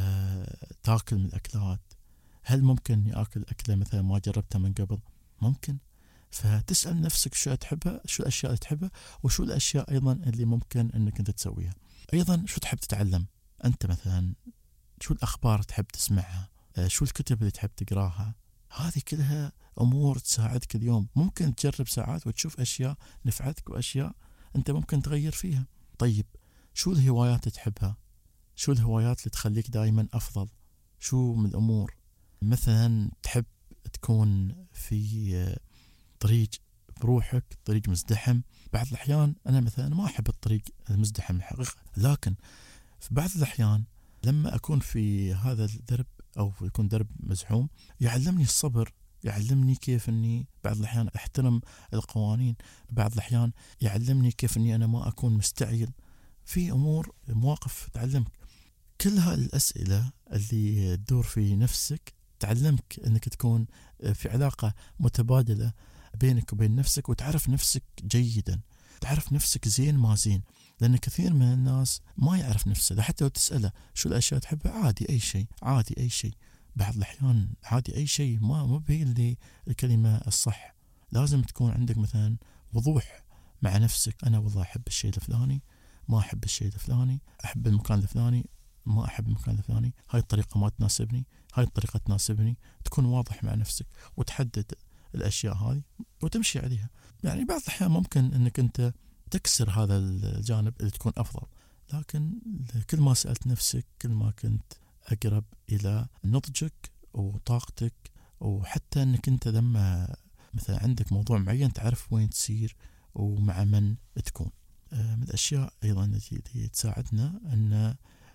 تاكل من الأكلات؟ هل ممكن يأكل أكلة مثلا ما جربتها من قبل؟ ممكن. فتسأل نفسك شو تحبها، شو الأشياء اللي تحبها، وشو الأشياء أيضا اللي ممكن أنك أنت تسويها. أيضا شو تحب تتعلم أنت؟ مثلا شو الأخبار تحب تسمعها؟ شو الكتب اللي تحب تقراها؟ هذه كلها أمور تساعدك اليوم. ممكن تجرب ساعات وتشوف أشياء نفعتك وأشياء أنت ممكن تغير فيها. طيب شو الهوايات اللي تحبها؟ شو الهوايات اللي تخليك دائما أفضل؟ شو من الأمور؟ مثلا تحب تكون في طريق بروحك، طريق مزدحم. بعض الأحيان أنا مثلا ما أحب الطريق المزدحم الحقيقة، لكن في بعض الأحيان لما أكون في هذا الدرب أو يكون درب مزحوم يعلمني الصبر، يعلمني كيف أني بعض الأحيان أحترم القوانين، بعض الأحيان يعلمني كيف أني أنا ما أكون مستعجل في أمور، مواقف تعلمك. كل هالأسئلة اللي تدور في نفسك تعلمك أنك تكون في علاقة متبادلة بينك وبين نفسك، وتعرف نفسك جيدا، تعرف نفسك زين ما زين. لأن كثير من الناس ما يعرف نفسه، حتى لو تسأله شو الأشياء تحبها، عادي أي شيء، عادي أي شيء. بعض الأحيان عادي أي شيء ما ما بهي اللي الكلمة الصح. لازم تكون عندك مثلا وضوح مع نفسك. أنا والله أحب الشيء الفلاني، ما أحب الشيء الفلاني، أحب المكان الفلاني، ما أحب المكان الفلاني، هاي الطريقة ما تناسبني، هاي الطريقة تناسبني. تكون واضح مع نفسك وتحدد الأشياء هذه وتمشي عليها. يعني بعض الأحيان ممكن أنك أنت تكسر هذا الجانب اللي تكون أفضل، لكن كل ما سألت نفسك كل ما كنت أقرب إلى نضجك وطاقتك، وحتى أنك أنت لما مثلا عندك موضوع معين تعرف وين تسير ومع من تكون. من الأشياء أيضا التي تساعدنا أن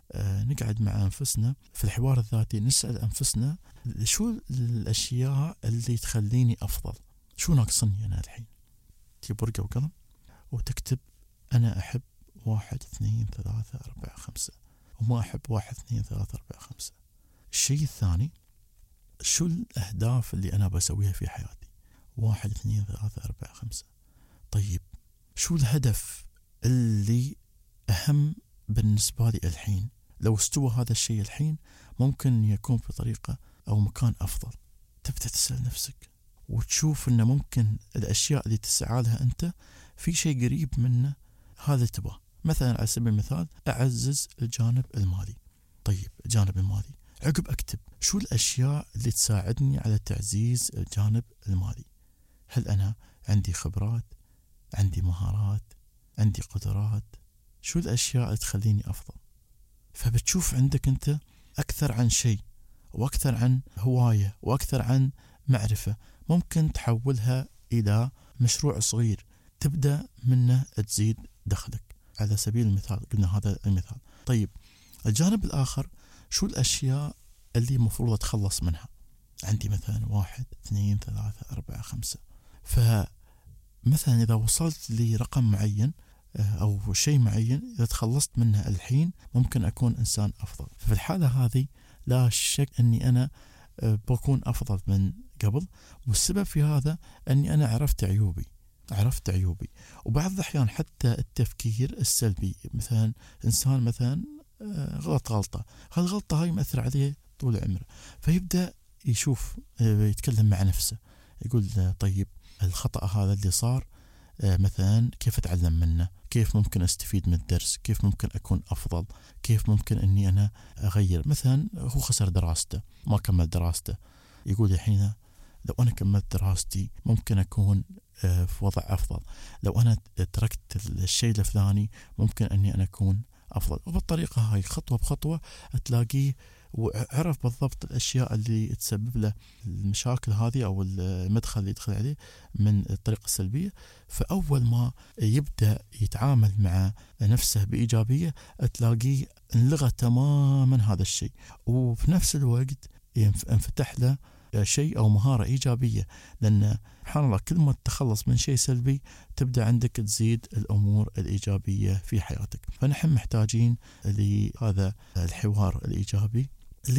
آه نقعد مع أنفسنا في الحوار الذاتي، نسأل أنفسنا شو الأشياء اللي تخليني أفضل، شو ناقصني أنا الحين. تجيب ورقة وقلم وتكتب أنا أحب واحد اثنين ثلاثة أربعة خمسة، وما أحب واحد اثنين ثلاثة أربعة خمسة. الشيء الثاني، شو الأهداف اللي أنا بسويها في حياتي، واحد اثنين ثلاثة أربعة خمسة. طيب شو الهدف اللي أهم بالنسبة لي الحين؟ لو استوى هذا الشيء الحين ممكن يكون في طريقة أو مكان أفضل. تبدأ تسأل نفسك وتشوف أنه ممكن الأشياء اللي تسعى لها أنت في شيء قريب منه هذا تبغى. مثلا على سبيل المثال أعزز الجانب المالي. طيب الجانب المالي، عقب أكتب شو الأشياء اللي تساعدني على تعزيز الجانب المالي. هل أنا عندي خبرات، عندي مهارات، عندي قدرات، شو الأشياء اللي تخليني أفضل. فبتشوف عندك أنت أكثر عن شيء، وأكثر عن هواية، وأكثر عن معرفة ممكن تحولها إلى مشروع صغير تبدأ منه تزيد دخلك. على سبيل المثال قلنا هذا المثال. طيب الجانب الآخر، شو الأشياء اللي مفروض أتخلص منها. عندي مثلا واحد اثنين ثلاثة أربعة خمسة. فمثلا إذا وصلت لرقم معين أو شيء معين إذا تخلصت منها الحين ممكن أكون إنسان أفضل. في الحالة هذه لا شك أني أنا بكون أفضل من قبل، والسبب في هذا أني أنا عرفت عيوبي عرفت عيوبي وبعض الأحيان حتى التفكير السلبي، مثلا إنسان مثلا غلط غلطة، هالغلطة هاي مأثر عليه طول عمره، فيبدأ يشوف يتكلم مع نفسه يقول طيب الخطأ هذا اللي صار مثلا كيف أتعلم منه، كيف ممكن أستفيد من الدرس، كيف ممكن أكون أفضل، كيف ممكن أني أنا أغير. مثلا هو خسر دراسته، ما كمل دراسته، يقول الحين لو أنا كملت دراستي ممكن أكون في وضع أفضل، لو أنا تركت الشيء الفلاني ممكن أني أنا أكون أفضل. وبالطريقة هاي خطوة بخطوة تلاقيه وعرف بالضبط الأشياء اللي تسبب له المشاكل هذه أو المدخل اللي يدخل عليه من الطريقة السلبية. فأول ما يبدأ يتعامل مع نفسه بإيجابية تلاقيه انلغى تماما هذا الشيء، وفي نفس الوقت انفتح له شيء أو مهارة إيجابية. لأن سبحان الله كل ما تتخلص من شيء سلبي تبدأ عندك تزيد الأمور الإيجابية في حياتك. فنحن محتاجين لهذا الحوار الإيجابي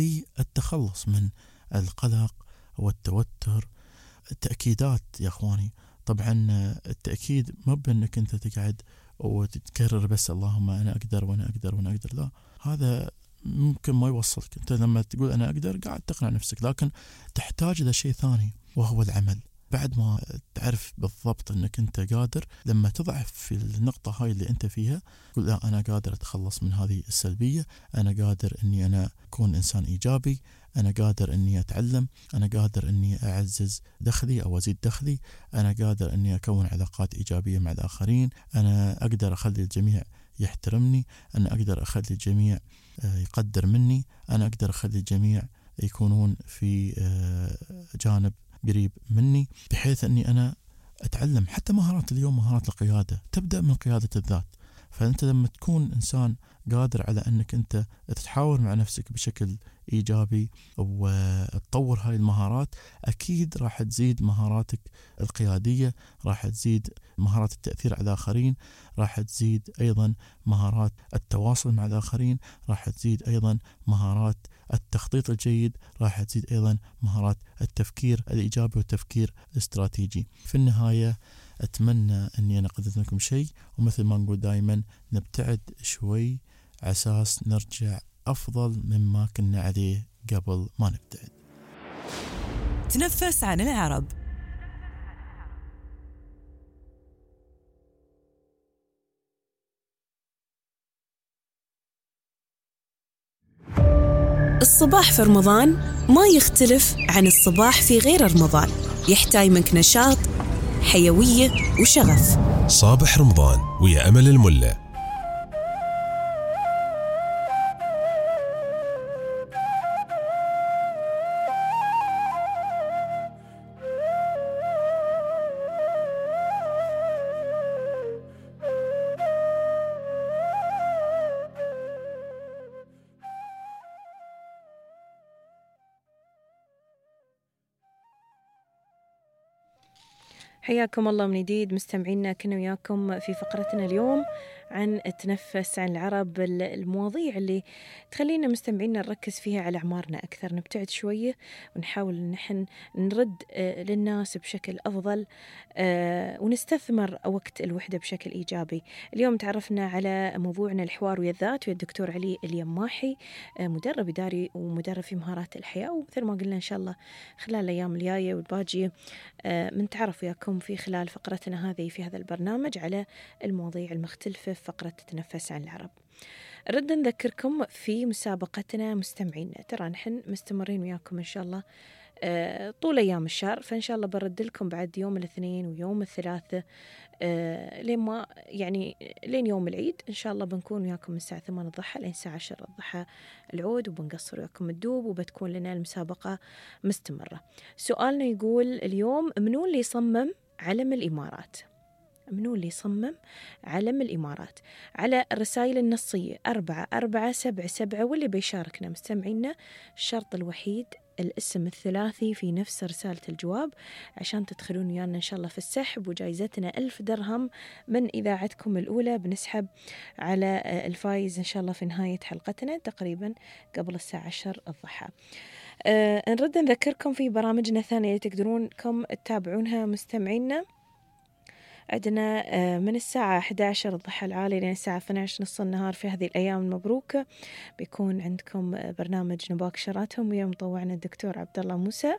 للتخلص من القلق والتوتر. التأكيدات يا أخواني، طبعا التأكيد ما بأنك أنت تقعد وتتكرر بس اللهم أنا أقدر وأنا أقدر وأنا أقدر، لا، هذا ممكن ما يوصلك. أنت لما تقول أنا أقدر قاعد تقنع نفسك، لكن تحتاج إلى شيء ثاني وهو العمل. بعد ما تعرف بالضبط أنك أنت قادر، لما تضعف في النقطة هاي اللي أنت فيها تقول لا أنا قادر أتخلص من هذه السلبية، أنا قادر أني أنا أكون إنسان إيجابي، أنا قادر أني أتعلم، أنا قادر أني أعزز دخلي أو أزيد دخلي، أنا قادر أني أكون علاقات إيجابية مع الآخرين، أنا أقدر أخلي الجميع يحترمني، أنا أقدر أخلي الجميع يقدر مني، أنا أقدر أخلي الجميع يكونون في جانب قريب مني، بحيث أني أنا أتعلم حتى مهارات اليوم، مهارات القيادة تبدأ من قيادة الذات. فأنت لما تكون إنسان قادر على أنك أنت تتحاور مع نفسك بشكل إيجابي وتطور هاي المهارات، أكيد راح تزيد مهاراتك القيادية، راح تزيد مهارات التأثير على الآخرين، راح تزيد أيضا مهارات التواصل مع الآخرين، راح تزيد أيضا مهارات التخطيط الجيد، راح تزيد أيضا مهارات التفكير الإيجابي والتفكير الاستراتيجي. في النهاية أتمنى أني أنا قدمت لكم شيء، ومثل ما نقول دائما نبتعد شوي على أساس نرجع أفضل مما كنا عليه قبل ما نبتعد. تنفس عن العرب. الصباح في رمضان ما يختلف عن الصباح في غير رمضان، يحتاج منك نشاط، حيوية وشغف. صابح رمضان ويا أمل الملة. حياكم الله من جديد مستمعينا، كنا وياكم في فقرتنا اليوم عن تنفس عن العرب، المواضيع اللي تخلينا مستمعينا نركز فيها على أعمارنا أكثر، نبتعد شوية ونحاول إن نحن نرد للناس بشكل أفضل ونستثمر وقت الوحدة بشكل إيجابي. اليوم تعرفنا على موضوعنا الحوار ويا الذات ويا الدكتور علي اليماحي، مدرب إداري ومدرب في مهارات الحياة، ومثل ما قلنا إن شاء الله خلال الأيام الجاية والباجية بنتعرف وياكم في خلال فقرتنا هذه في هذا البرنامج على المواضيع المختلفة في فقرة تتنفس عن العرب. رد نذكركم في مسابقتنا مستمعينا، ترى نحن مستمرين وياكم إن شاء الله طول أيام الشهر، فإن شاء الله برد لكم بعد يوم الاثنين ويوم الثلاثاء لين ما يعني لين يوم العيد إن شاء الله بنكون وياكم من الساعة ثمانية الضحى لين الساعة عشرة الضحى العود، وبنقصر وياكم الدوب، وبتكون لنا المسابقة مستمرة. سؤالنا يقول اليوم: منو اللي صمم علم الإمارات؟ منو اللي صمم علم الإمارات؟ على الرسائل النصية أربعة أربعة سبعة سبعة، واللي بيشاركنا مستمعينا الشرط الوحيد الاسم الثلاثي في نفس رسالة الجواب عشان تدخلون ويانا إن شاء الله في السحب، وجائزتنا ألف درهم من إذاعتكم الأولى بنسحب على الفايز إن شاء الله في نهاية حلقتنا تقريبا قبل الساعة عشر الضحى. أه نرد نذكركم في برامجنا الثانية اللي تقدرونكم تتابعونها مستمعينا. عندنا من الساعة إحدى عشر الضحى العالي لين الساعة اثنتي عشرة نص النهار في هذه الأيام المبروكة بيكون عندكم برنامج نباكشراتهم ويا مطوعنا الدكتور عبد الله موسى.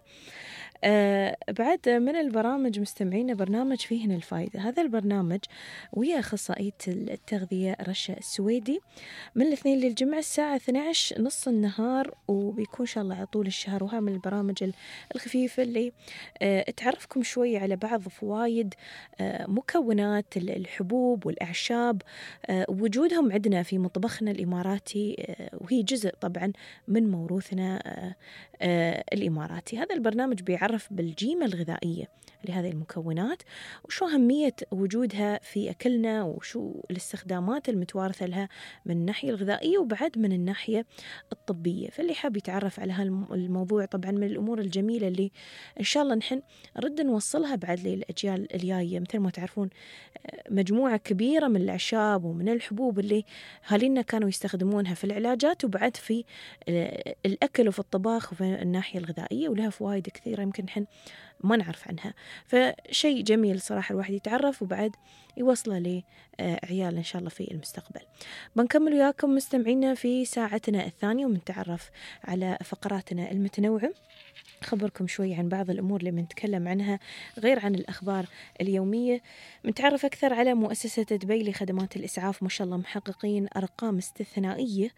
آه بعد من البرامج مستمعين برنامج فيهن الفائدة، هذا البرنامج ويا أخصائية التغذية رشا السويدي من الاثنين للجمعة الساعة اثنتي عشرة نص النهار، وبيكون إن شاء الله على طول الشهر، وها من البرامج الخفيفة اللي آه تعرفكم شوية على بعض فوائد آه مكونات الحبوب والأعشاب آه وجودهم عندنا في مطبخنا الإماراتي، آه وهي جزء طبعا من موروثنا آه آه الإماراتي. هذا البرنامج بيعرف بالجيمة الغذائية لهذه المكونات وشو أهمية وجودها في أكلنا وشو الاستخدامات المتوارثة لها من الناحية الغذائية وبعد من الناحية الطبية. فاللي حاب يتعرف على هالموضوع طبعا من الأمور الجميلة اللي إن شاء الله نحن نرد نوصلها بعد للأجيال الجاية. مثل ما تعرفون مجموعة كبيرة من الأعشاب ومن الحبوب اللي أهالينا كانوا يستخدمونها في العلاجات وبعد في الأكل وفي الطباخ وفي الناحية الغذائية، ولها فوائد كثيرة يمكن نحن ما نعرف عنها. فشيء جميل صراحة الواحد يتعرف وبعد يوصله لعيال إن شاء الله في المستقبل. بنكمل وياكم مستمعينا في ساعتنا الثانية ومنتعرف على فقراتنا المتنوعة، خبركم شوي عن بعض الأمور اللي بنتكلم عنها غير عن الأخبار اليومية. متعرف أكثر على مؤسسة دبي لخدمات الإسعاف، ما شاء الله محققين أرقام استثنائية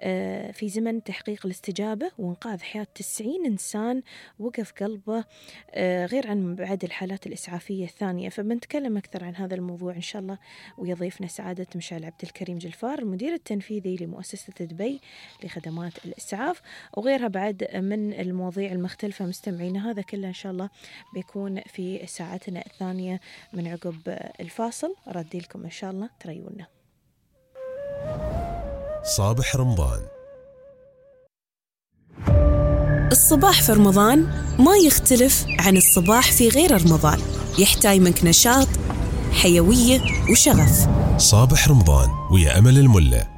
في زمن تحقيق الاستجابة وإنقاذ حياة تسعين إنسان وقف قلبه، غير عن بعد الحالات الإسعافية الثانية. فبنتكلم أكثر عن هذا الموضوع إن شاء الله ويا ضيفنا سعادة مشعل عبد الكريم جلفار المدير التنفيذي لمؤسسة دبي لخدمات الإسعاف وغيرها بعد من المواضيع المختلفة. فمستمعينا هذا كله إن شاء الله بيكون في ساعتنا الثانية من عقب الفاصل، ردي لكم إن شاء الله تريونا. صباح رمضان. الصباح في رمضان ما يختلف عن الصباح في غير رمضان، يحتاج منك نشاط، حيوية وشغف. صباح رمضان ويا أمل الملة.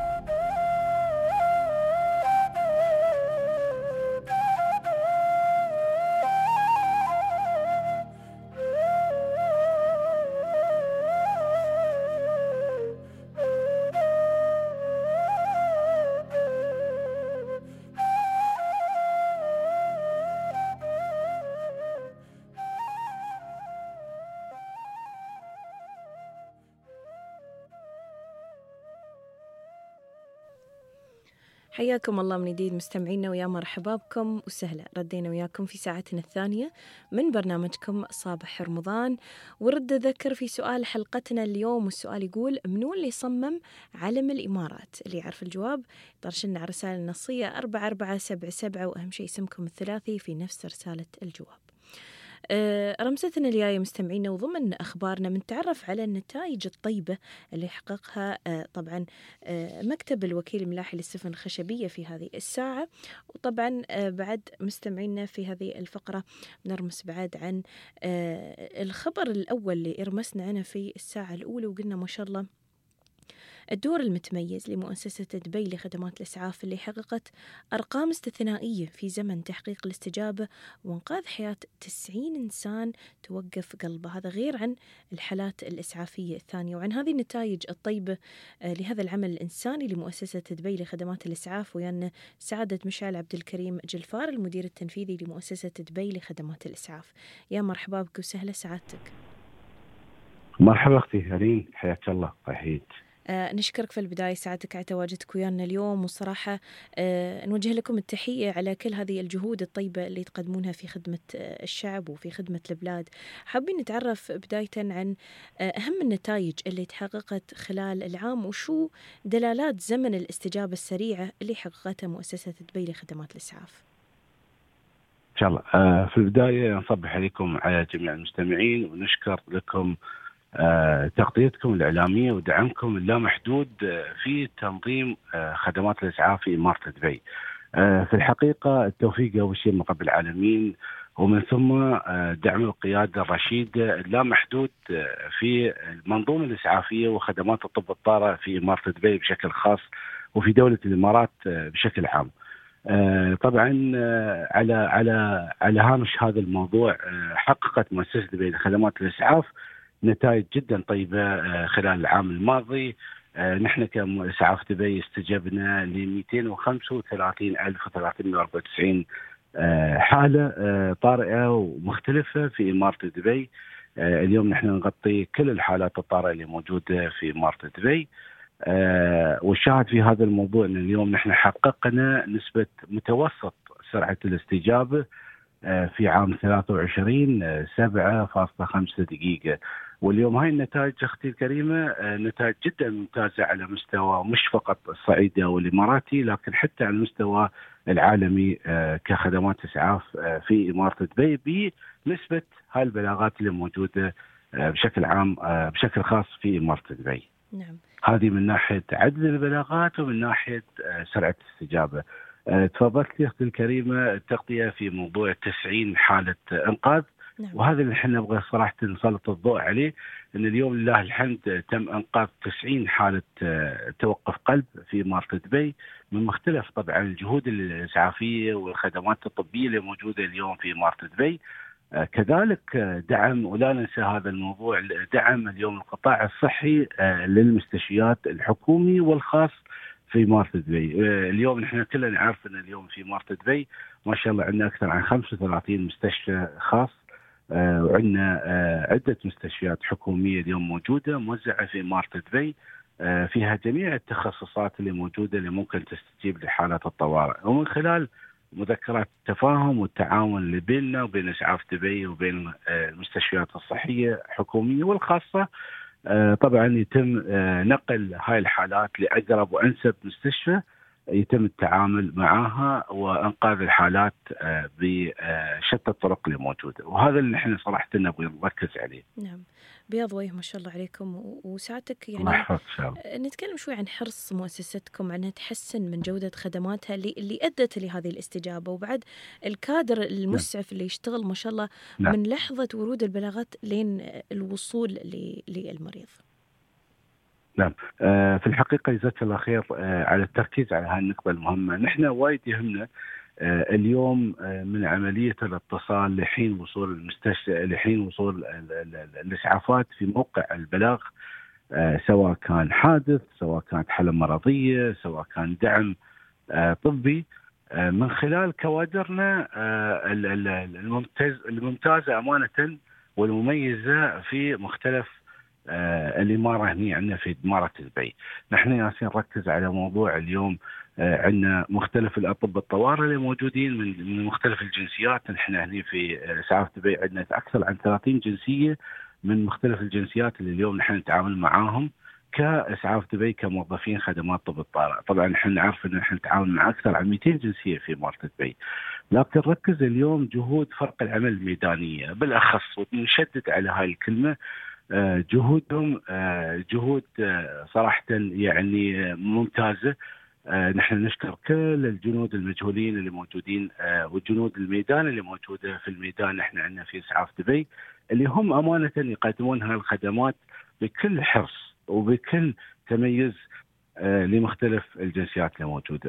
حياكم الله من جديد مستمعينا ويا مرحبا بكم وسهلا. ردينا وياكم في ساعتنا الثانية من برنامجكم صباح رمضان، ورد أذكر في سؤال حلقتنا اليوم، والسؤال يقول: منو اللي صمم علم الإمارات؟ اللي يعرف الجواب يطرشلنا على رسالة النصية أربعة أربعة سبعة سبعة، وأهم شيء اسمكم الثلاثي في نفس رسالة الجواب. رمزتنا الجاية مستمعينا، وضمن أخبارنا بنتعرف على النتائج الطيبة اللي حققها طبعا مكتب الوكيل الملاحي للسفن الخشبية في هذه الساعة. وطبعا بعد مستمعينا في هذه الفقرة نرمس بعد عن الخبر الأول اللي ارمسنا عنه في الساعة الأولى، وقلنا ما شاء الله الدور المتميز لمؤسسة دبي لخدمات الإسعاف اللي حققت أرقام استثنائية في زمن تحقيق الاستجابة وإنقاذ حياة تسعين إنسان توقف قلبه، هذا غير عن الحالات الإسعافية الثانية. وعن هذه النتائج الطيبة لهذا العمل الإنساني لمؤسسة دبي لخدمات الإسعاف ويانا سعادة مشعل عبد الكريم جلفار المدير التنفيذي لمؤسسة دبي لخدمات الإسعاف. يا مرحبا بك وسهلا سعادتك. مرحبا أختي هلين، حياك الله. صحيت. آه نشكرك في البداية سعادتك على تواجدك ويانا اليوم، والصراحة آه نوجه لكم التحية على كل هذه الجهود الطيبة اللي تقدمونها في خدمة آه الشعب وفي خدمة البلاد. حابين نتعرف بداية عن آه أهم النتائج اللي تحققت خلال العام، وشو دلالات زمن الاستجابة السريعة اللي حققتها مؤسسة دبي لخدمات الإسعاف. إن شاء الله. آه في البداية نصبح عليكم على جميع المستمعين ونشكر لكم آه، تغطيتكم الإعلامية ودعمكم اللامحدود آه، في تنظيم آه، خدمات الإسعاف في إمارة دبي. آه، في الحقيقة التوفيق أول شيء من رب العالمين، ومن ثم آه، دعم القيادة الرشيدة اللامحدود آه، في المنظومة الإسعافية وخدمات الطب الطارئ في إمارة دبي بشكل خاص وفي دولة الإمارات آه، بشكل عام. آه، طبعا آه، على على على هامش هذا الموضوع آه، حققت مؤسسة دبي لخدمات الإسعاف نتائج جدا طيبة خلال العام الماضي. نحن كإسعاف دبي استجبنا ل مئتين وخمسة وثلاثين ألف وثلاثمئة وأربعة وتسعين حالة طارئة ومختلفة في إمارة دبي. اليوم نحن نغطي كل الحالات الطارئة اللي موجودة في إمارة دبي. والشاهد في هذا الموضوع أن اليوم نحن حققنا نسبة متوسط سرعة الاستجابة في عام ثلاثة وعشرين سبعة فاصلة خمسة دقيقة. واليوم هاي النتائج أختي الكريمة نتائج جدا ممتازة على مستوى مش فقط الصعيدي أو الإماراتي، لكن حتى على المستوى العالمي كخدمات إسعاف في إمارة دبي بنسبة هاي البلاغات اللي موجودة بشكل عام بشكل خاص في إمارة دبي. نعم. هذه من ناحية عدد البلاغات ومن ناحية سرعة الاستجابة. تفضلت يا أختي الكريمة التغطية في موضوع تسعين حالة إنقاذ. نعم. وهذا اللي احنا نبغى صراحة نسلط الضوء عليه، أن اليوم لله الحمد تم إنقاذ تسعين حالة توقف قلب في إمارة دبي من مختلف طبعا الجهود الإسعافية والخدمات الطبية اللي موجودة اليوم في إمارة دبي. كذلك دعم، ولا ننسى هذا الموضوع، دعم اليوم القطاع الصحي للمستشفيات الحكومي والخاص في إمارة دبي. اليوم نحن كلنا نعرف أن اليوم في إمارة دبي ما شاء الله عندنا أكثر عن خمسة وثلاثين مستشفى خاص، وعندنا عدة مستشفيات حكومية اليوم موجودة موزعة في إمارة دبي فيها جميع التخصصات اللي موجودة اللي ممكن تستجيب لحالات الطوارئ. ومن خلال مذكرات التفاهم والتعاون اللي بيننا وبين إسعاف دبي وبين المستشفيات الصحية الحكومية والخاصة، طبعا يتم نقل هاي الحالات لأقرب وأنسب مستشفى يتم التعامل معها وإنقاذ الحالات بشتى الطرق اللي موجودة. وهذا اللي نحن صراحة نبغى نركز عليه. نعم، بياض وجه ما شاء الله عليكم وساعتك. يعني نتكلم شوي عن حرص مؤسستكم على تحسن من جودة خدماتها اللي, اللي أدت لهذه الاستجابة، وبعد الكادر المسعف اللي يشتغل ما شاء الله نعم. من لحظة ورود البلاغات لين الوصول للمريض. نعم. آه في الحقيقة جزاك الله خير آه على التركيز على هذه النقطة المهمة. نحن وايد يهمنا آه اليوم آه من عملية الاتصال لحين وصول المستشفى، لحين وصول الإسعافات في موقع البلاغ، آه سواء كان حادث، سواء كانت حالة مرضية، سواء كان دعم آه طبي، آه من خلال كوادرنا آه الممتاز الممتازة أمانة والمميزة في مختلف آه الإمارة هنا عندنا في إمارة دبي. نحن ياسين نركز على موضوع اليوم آه عندنا مختلف الأطباء الطوارئ اللي موجودين من, من مختلف الجنسيات. نحن هنا في إسعاف دبي عندنا أكثر عن ثلاثين جنسية من مختلف الجنسيات اللي اليوم نحن نتعامل معاهم كإسعاف دبي كموظفين خدمات طب الطارئ. طبعا احنا نعرف ان احنا نتعاون مع اكثر عن مئتين جنسيه في إمارة دبي، لكن نركز اليوم جهود فرق العمل الميدانيه بالاخص، ونشدد على هاي الكلمه. جهودهم جهود صراحه يعني ممتازه. نحن نشكر كل الجنود المجهولين اللي موجودين والجنود الميدان اللي موجوده في الميدان. نحن عندنا في إسعاف دبي اللي هم امانه يقدمون هاي الخدمات بكل حرص وبكل تميز لمختلف الجنسيات اللي موجوده.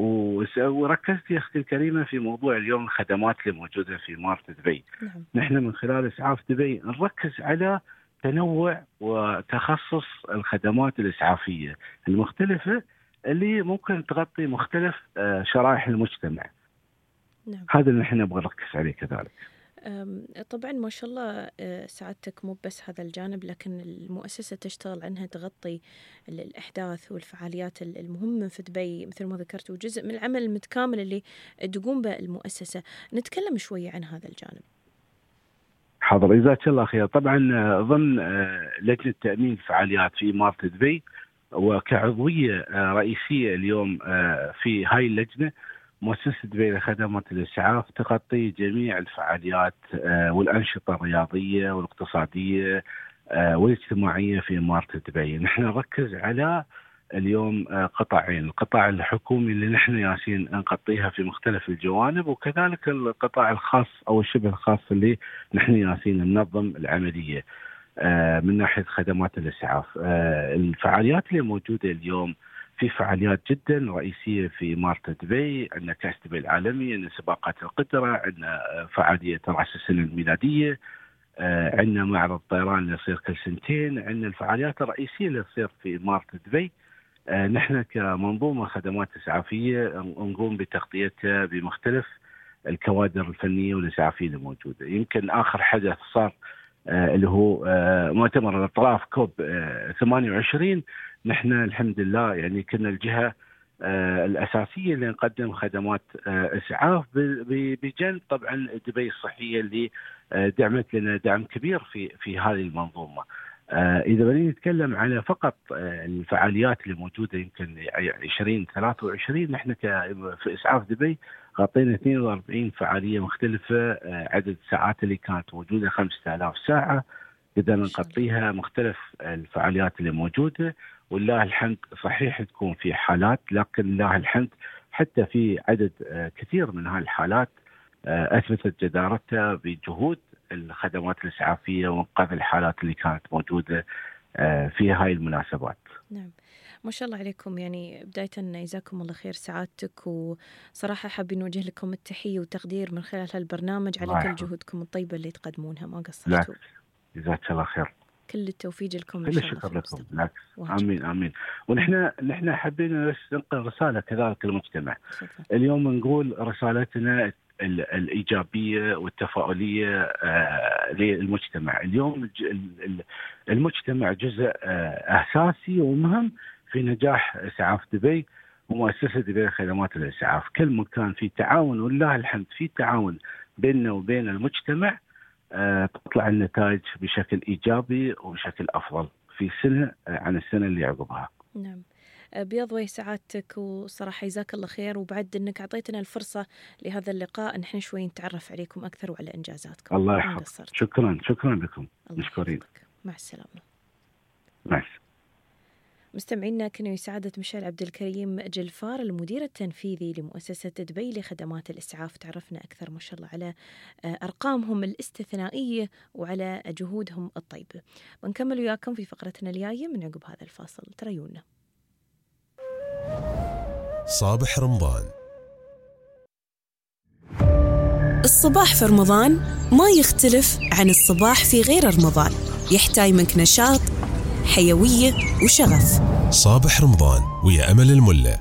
وركزت يا اختي الكريمه في موضوع اليوم الخدمات اللي موجوده في إمارة دبي. نعم. نحن من خلال إسعاف دبي نركز على تنوع وتخصص الخدمات الإسعافيه المختلفه اللي ممكن تغطي مختلف شرائح المجتمع. نعم. هذا اللي نحن نبغى نركز عليه كذلك. طبعا ما شاء الله سعادتك مو بس هذا الجانب، لكن المؤسسة تشتغل عنها تغطي الأحداث والفعاليات المهمة في دبي مثل ما ذكرت، وجزء من العمل المتكامل اللي تقوم به المؤسسة. نتكلم شوية عن هذا الجانب. حاضر، جزاك الله خير. طبعا ضمن لجنة تأمين الفعاليات في إمارة دبي وكعضوية رئيسية اليوم في هاي اللجنة، مؤسسة دبي لخدمات الإسعاف تغطي جميع الفعاليات والأنشطة الرياضية والاقتصادية والاجتماعية في إمارة دبي. نحن نركز على اليوم قطاعين، القطاع الحكومي اللي نحن ياسين نغطيها في مختلف الجوانب، وكذلك القطاع الخاص أو الشبه الخاص اللي نحن ياسين ننظم العملية من ناحية خدمات الإسعاف. الفعاليات اللي موجودة اليوم في فعاليات جدا رئيسية في إمارة دبي. عندنا كأس دبي العالمي، عندنا سباقات القدرة، عندنا فعالية رأس السنة الميلادية، عندنا معرض طيران اللي يصير كل سنتين، عندنا الفعاليات الرئيسية اللي تصير في إمارة دبي. نحن كمنظومة خدمات إسعافية نقوم بتغطيتها بمختلف الكوادر الفنية والإسعافية الموجودة. يمكن آخر حدث صار اللي هو مؤتمر الأطراف كوب ثمانية وعشرين. نحن الحمد لله يعني كنا الجهة الأساسية اللي نقدم خدمات إسعاف بجانب طبعا دبي الصحية اللي دعمت لنا دعم كبير في في هذه المنظومة. إذا بدنا نتكلم على فقط الفعاليات اللي موجودة يمكن عشرين ثلاثة وعشرين، نحن في إسعاف دبي غطينا اثنين وأربعين فعالية مختلفة. عدد الساعات اللي كانت موجودة خمسة آلاف ساعة، قدرنا نغطيها مختلف الفعاليات اللي موجودة. والله الحمد صحيح تكون في حالات، لكن لله الحمد حتى في عدد كثير من هاي الحالات أثبتت جدارتها بجهود الخدمات الإسعافية وإنقاذ الحالات اللي كانت موجودة في هاي المناسبات. نعم، ما شاء الله عليكم. يعني بداية جزاكم الله خير سعادتك، وصراحة حابين نوجه لكم التحية والتقدير من خلال هالبرنامج على كل جهودكم الطيبة اللي تقدمونها، ما قصرتوا. جزاك الله خير. كل التوفيق لكم. كل الشكر لكم. بالعكس، آمين آمين. ونحن نحن حبينا بس ننقل رسالة كذلك للمجتمع. اليوم نقول رسالتنا الإيجابية والتفاؤلية آه للمجتمع. اليوم المجتمع جزء آه أساسي ومهم في نجاح إسعاف دبي ومؤسسة دبي لخدمات الإسعاف. كل مكان في تعاون، والله الحمد في تعاون بيننا وبين المجتمع، آه تطلع النتائج بشكل إيجابي وبشكل أفضل في سنة عن السنة اللي عقبها. نعم، بيض وجه سعادتك، وصراحة جزاك الله خير، وبعد أنك أعطيتنا الفرصة لهذا اللقاء نحن شوي نتعرف عليكم أكثر وعلى إنجازاتكم. الله يحفظك. شكرا شكرا لكم. مشكورين. مع السلامة. مع السلامة. مستمعينا، كانوا سعادة ميشيل عبد الكريم جلفار المدير التنفيذي لمؤسسة دبي لخدمات الإسعاف. تعرفنا أكثر ما شاء الله على أرقامهم الاستثنائية وعلى جهودهم الطيبة. ونكمل وياكم في فقرتنا الجاية من عقب هذا الفاصل. تريونا صباح رمضان. الصباح في رمضان ما يختلف عن الصباح في غير رمضان، يحتاج منك نشاط، حيوية وشغف. صباح رمضان ويا أمل الملة.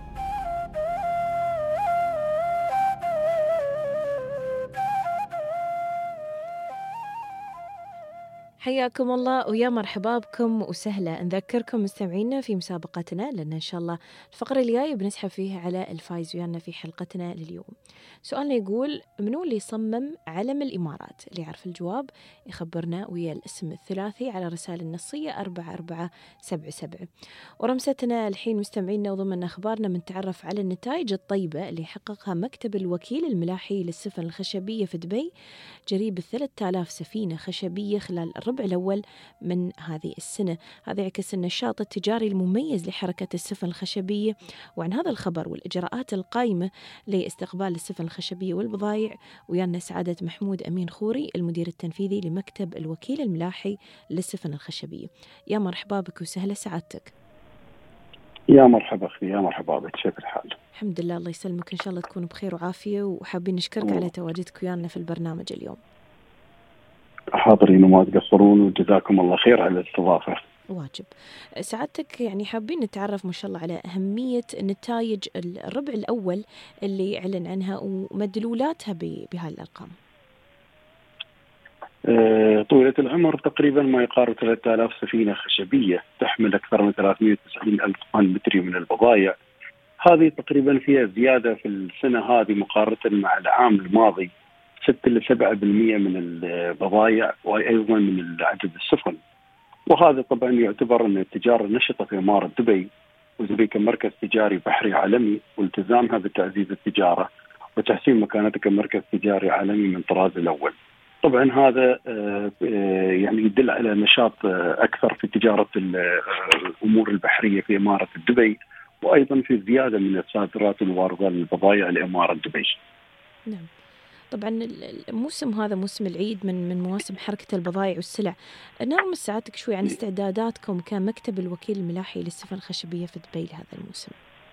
حياكم الله ويا مرحبا بكم وسهلا. نذكركم مستمعينا في مسابقتنا، لأن إن شاء الله الفقرة الجاية بنسحب فيها على الفايز ويانا في حلقتنا لليوم. سؤالنا يقول: منو اللي صمم علم الإمارات؟ اللي يعرف الجواب يخبرنا ويا الاسم الثلاثي على رسالة النصية أربعة أربعة سبعة سبعة. ورمستنا الحين مستمعينا وضمن أخبارنا بنتعرف على النتائج الطيبة اللي حققها مكتب الوكيل الملاحي للسفن الخشبية في دبي، جريب ثلاثة آلاف سفينة خشبية خلال الربع الأول من هذه السنة. هذا يعكس النشاط التجاري المميز لحركة السفن الخشبية. وعن هذا الخبر والإجراءات القائمة لاستقبال السفن الخشبية والبضائع ويانا سعادة محمود أمين خوري، المدير التنفيذي لمكتب الوكيل الملاحي للسفن الخشبية. يا مرحبا بك وسهلا سعادتك. يا مرحبا أخي، يا مرحبا بك، كيف الحال؟ الحمد لله، الله يسلمك، إن شاء الله تكون بخير وعافية، وحابين نشكرك على تواجدك ويانا في البرنامج اليوم. حاضرين وما تقصرون، وجزاكم الله خير على الاستضافة. واجب. سعادتك يعني حابين نتعرف ما شاء الله على أهمية نتائج الربع الأول اللي أعلن عنها ومدلولاتها بهاي الأرقام. أه طويلة العمر تقريبا ما يقارب ثلاثة آلاف سفينة خشبية تحمل أكثر من ثلاثمئة وتسعين ألف طن متري من البضائع. هذه تقريبا فيها زيادة في السنة هذه مقارنة مع العام الماضي ستة إلى سبعة بالمئة من البضائع وأيضا من عدد السفن. وهذا طبعا يعتبر أن التجارة نشطة في إمارة دبي، ودبي كمركز تجاري بحري عالمي، والتزامها بتعزيز التجارة وتحسين مكانتها كمركز تجاري عالمي من طراز الأول. طبعا هذا يعني يدل على نشاط أكثر في تجارة الأمور البحرية في إمارة دبي، وأيضا في زيادة من الصادرات والواردات للبضائع لإمارة دبي. نعم. طبعا الموسم هذا موسم العيد من من مواسم حركة البضائع والسلع. نرمز ساعتك شوي عن استعداداتكم كمكتب الوكيل الملاحي للسفن الخشبية في دبي لهذا الموسم.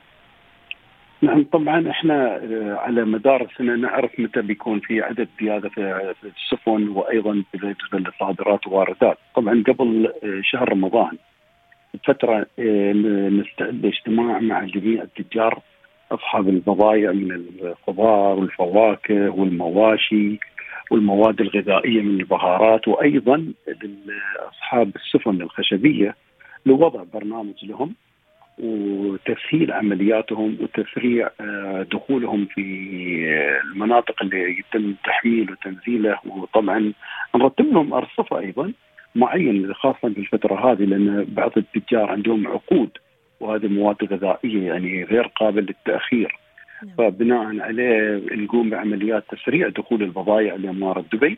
نعم، طبعا احنا على مدار السنة نعرف متى بيكون في عدد زيادة في السفن، وأيضا بالنسبة للصادرات والواردات. طبعا قبل شهر رمضان فترة نستعد لاجتماع مع جميع التجار أصحاب البضائع من الخضار والفواكه والمواشي والمواد الغذائية من البهارات، وأيضا لأصحاب السفن الخشبية لوضع برنامج لهم وتسهيل عملياتهم وتسريع دخولهم في المناطق اللي يتم تحميل وتنزيله. وطبعا نرتب لهم أرصفة أيضا معين خاصة في الفترة هذه، لأن بعض التجار عندهم عقود وهذه مواد غذائية يعني غير قابل للتأخير. فبناء عليه نقوم بعمليات تسريع دخول البضائع لإمارة دبي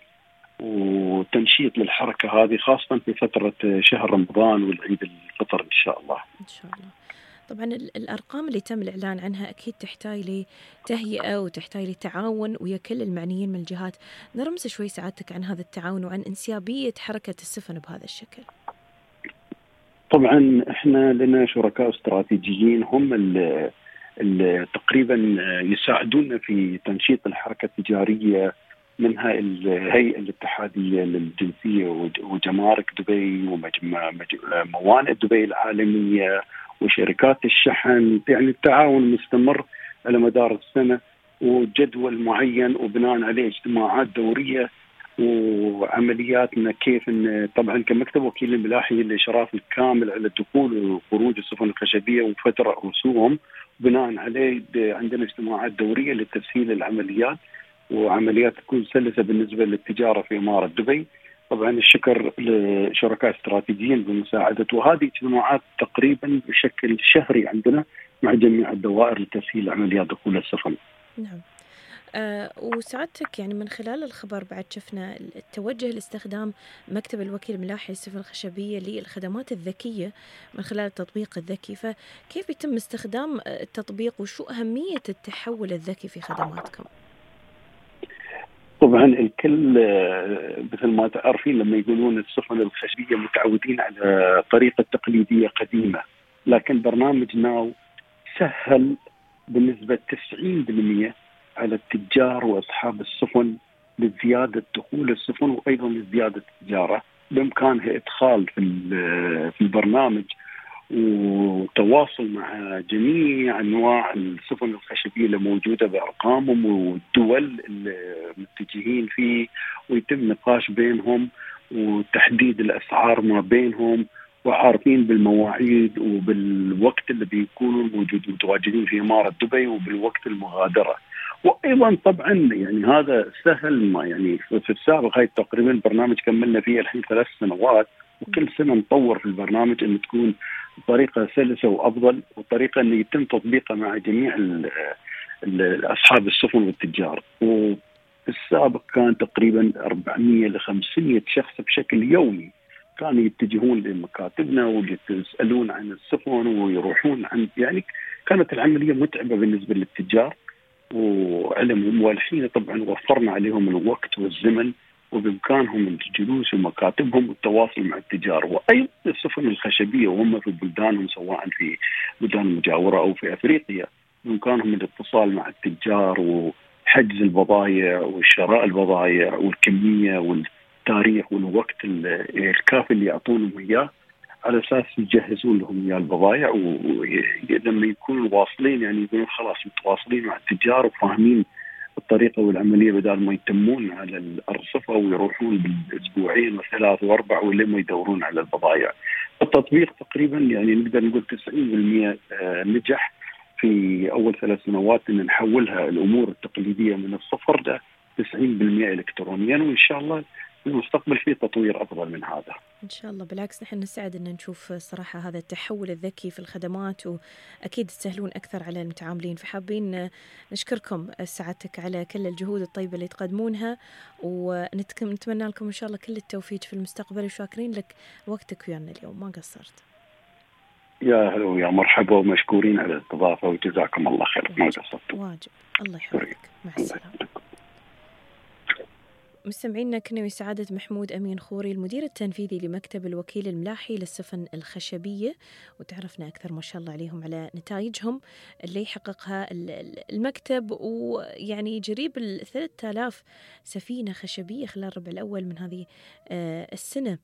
وتنشيط للحركة هذه خاصة في فترة شهر رمضان والعيد الفطر إن شاء الله. إن شاء الله. طبعا الأرقام اللي تم الإعلان عنها أكيد تحتاج لتهيئة وتحتاج لتعاون ويا كل المعنيين من الجهات. نرمز شوي سعادتك عن هذا التعاون وعن انسيابية حركة السفن بهذا الشكل. طبعا احنا لنا شركاء استراتيجيين هم اللي تقريبا يساعدونا في تنشيط الحركة التجارية، منها الهيئة الاتحادية للجنسية وجمارك دبي وموانئ دبي العالمية وشركات الشحن. يعني التعاون مستمر على مدار السنة وجدول معين وبناء عليه اجتماعات دورية وعملياتنا كيف إن طبعا كمكتب وكيل الملاحي الإشراف الكامل على الدخول وخروج السفن الخشبية وفترة رسوم. بناء عليه عندنا اجتماعات دورية لتسهيل العمليات وعمليات تكون سلسة بالنسبة للتجارة في إمارة دبي. طبعا الشكر لشركاء استراتيجيين بمساعدة، وهذه اجتماعات تقريبا بشكل شهري عندنا مع جميع الدوائر لتسهيل عمليات دخول السفن. نعم. أه وسعادتك يعني من خلال الخبر بعد شفنا التوجه لاستخدام مكتب الوكيل الملاحي للسفن الخشبية للخدمات الذكية من خلال التطبيق الذكي، فكيف يتم استخدام التطبيق وشو أهمية التحول الذكي في خدماتكم؟ طبعا الكل مثل ما تعرفين لما يقولون السفن الخشبية متعودين على طريقة تقليدية قديمة، لكن برنامج ناو سهل بنسبة تسعين بالمئة على التجار وأصحاب السفن لزيادة دخول السفن وأيضا لزيادة التجارة. بإمكانها إدخال في في البرنامج وتواصل مع جميع أنواع السفن الخشبية اللي موجودة بأرقامهم والدول المتجهين فيه، ويتم نقاش بينهم وتحديد الأسعار ما بينهم، وعارفين بالمواعيد وبالوقت اللي بيكونوا موجود متواجدين في إمارة دبي وبالوقت المغادرة. وأيضا طبعا يعني هذا سهل، ما يعني في السابق هاي تقريبا برنامج كملنا فيه الحين ثلاث سنوات، وكل سنة نطور في البرنامج أن تكون طريقة سلسة وأفضل، وطريقة أن يتم تطبيقها مع جميع أصحاب السفن والتجار. وبالسابق كان تقريبا أربعمية إلى خمسمية شخص بشكل يومي كانوا يتجهون لمكاتبنا ويسألون عن السفن ويروحون عن، يعني كانت العملية متعبة بالنسبة للتجار وعلمهم. والحين طبعا وفرنا عليهم الوقت والزمن، وبإمكانهم الجلوس في مكاتبهم والتواصل مع التجار. وأيضا السفن الخشبية وهم في بلدانهم سواء في بلدان المجاورة أو في أفريقيا بإمكانهم الاتصال مع التجار وحجز البضائع وشراء البضائع والكمية والتاريخ والوقت الكافي اللي يعطونهم إياه على أساس يجهزون لهم إياه البضائع. ولما يكونوا واصلين يعني يقولون خلاص متواصلين مع التجار وفاهمين الطريقة والعملية، بدل ما يتمون على الأرصفة ويروحون بالأسبوعين وثلاث وأربع ولما يدورون على البضائع. التطبيق تقريبا يعني نقدر نقول تسعين بالمئة نجح في أول ثلاث سنوات إن نحولها الأمور التقليدية من الصفر ل تسعين بالمئة إلكترونيا، وإن شاء الله في المستقبل فيه تطوير أفضل من هذا إن شاء الله. بالعكس نحن نسعد أن نشوف صراحة هذا التحول الذكي في الخدمات، وأكيد تسهلون أكثر على المتعاملين. فحابين نشكركم سعادتك على كل الجهود الطيبة اللي تقدمونها، ونتمنى لكم إن شاء الله كل التوفيق في المستقبل، وشاكرين لك وقتك ويانا اليوم، ما قصرت. يا هلا يا مرحبا، ومشكورين على الاستضافة وجزاكم الله خير. ما قصرت. واجب. الله يحفظك. مع السلامة. مستمعينا كنا بسعادة محمود أمين خوري المدير التنفيذي لمكتب الوكيل الملاحي للسفن الخشبية، وتعرفنا أكثر ما شاء الله عليهم على نتائجهم اللي يحققها المكتب، ويعني جريب الثلاثة آلاف سفينة خشبية خلال الربع الأول من هذه السنة.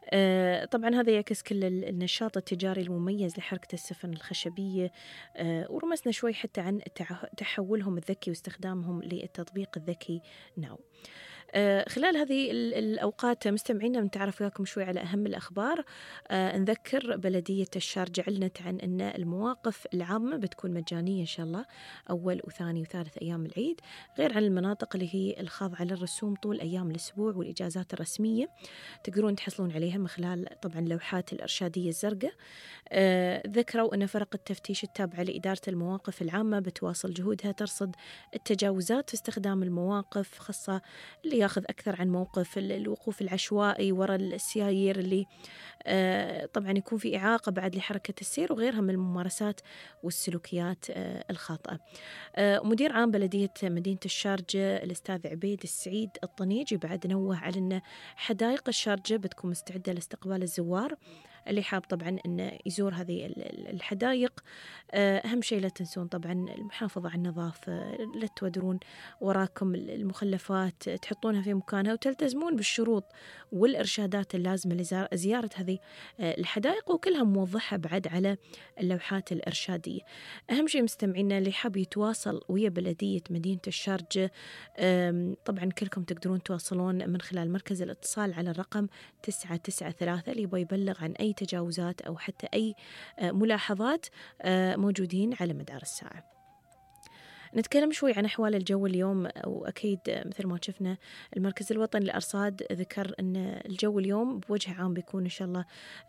طبعا هذا يعكس كل النشاط التجاري المميز لحركة السفن الخشبية، ورمسنا شوي حتى عن تحولهم الذكي واستخدامهم للتطبيق الذكي ناو. آه خلال هذه الأوقات مستمعينا بنتعرف وياكم شوي على أهم الأخبار. آه نذكر بلدية الشارجة أعلنت عن أن المواقف العامة بتكون مجانية إن شاء الله أول وثاني وثالث أيام العيد، غير عن المناطق اللي هي الخاضعة للرسوم طول أيام الأسبوع والإجازات الرسمية تقدرون تحصلون عليها من خلال طبعا اللوحات الإرشادية الزرقاء. آه ذكروا أن فرق التفتيش التابعة لإدارة المواقف العامة بتواصل جهودها ترصد التجاوزات في استخدام المواقف، خاصة اللي ياخذ أكثر عن موقف الوقوف العشوائي وراء السيايير اللي آه طبعا يكون في إعاقة بعد لحركة السير، وغيرها من الممارسات والسلوكيات آه الخاطئة. آه مدير عام بلدية مدينة الشارجة الأستاذ عبيد السعيد الطنيجي بعد نوه على أن حدائق الشارجة بتكون مستعدة لاستقبال الزوار اللي حاب طبعا أن يزور هذه الحدائق. أهم شيء لا تنسون طبعا المحافظة على النظافة، لا تودرون وراكم المخلفات، تحطونها في مكانها، وتلتزمون بالشروط والإرشادات اللازمة لزيارة هذه الحدائق، وكلها موضحة بعد على اللوحات الإرشادية. أهم شيء مستمعينا اللي حاب يتواصل ويا بلدية مدينة الشارجة، طبعا كلكم تقدرون تواصلون من خلال مركز الاتصال على الرقم تسعة تسعة ثلاثة اللي يبغى يبلغ عن أي تجاوزات أو حتى أي ملاحظات، موجودين على مدار الساعة. نتكلم شوي عن أحوال الجو اليوم، وأكيد مثل ما شفنا المركز الوطني للأرصاد ذكر أن الجو اليوم بوجه عام بيكون إن شاء الله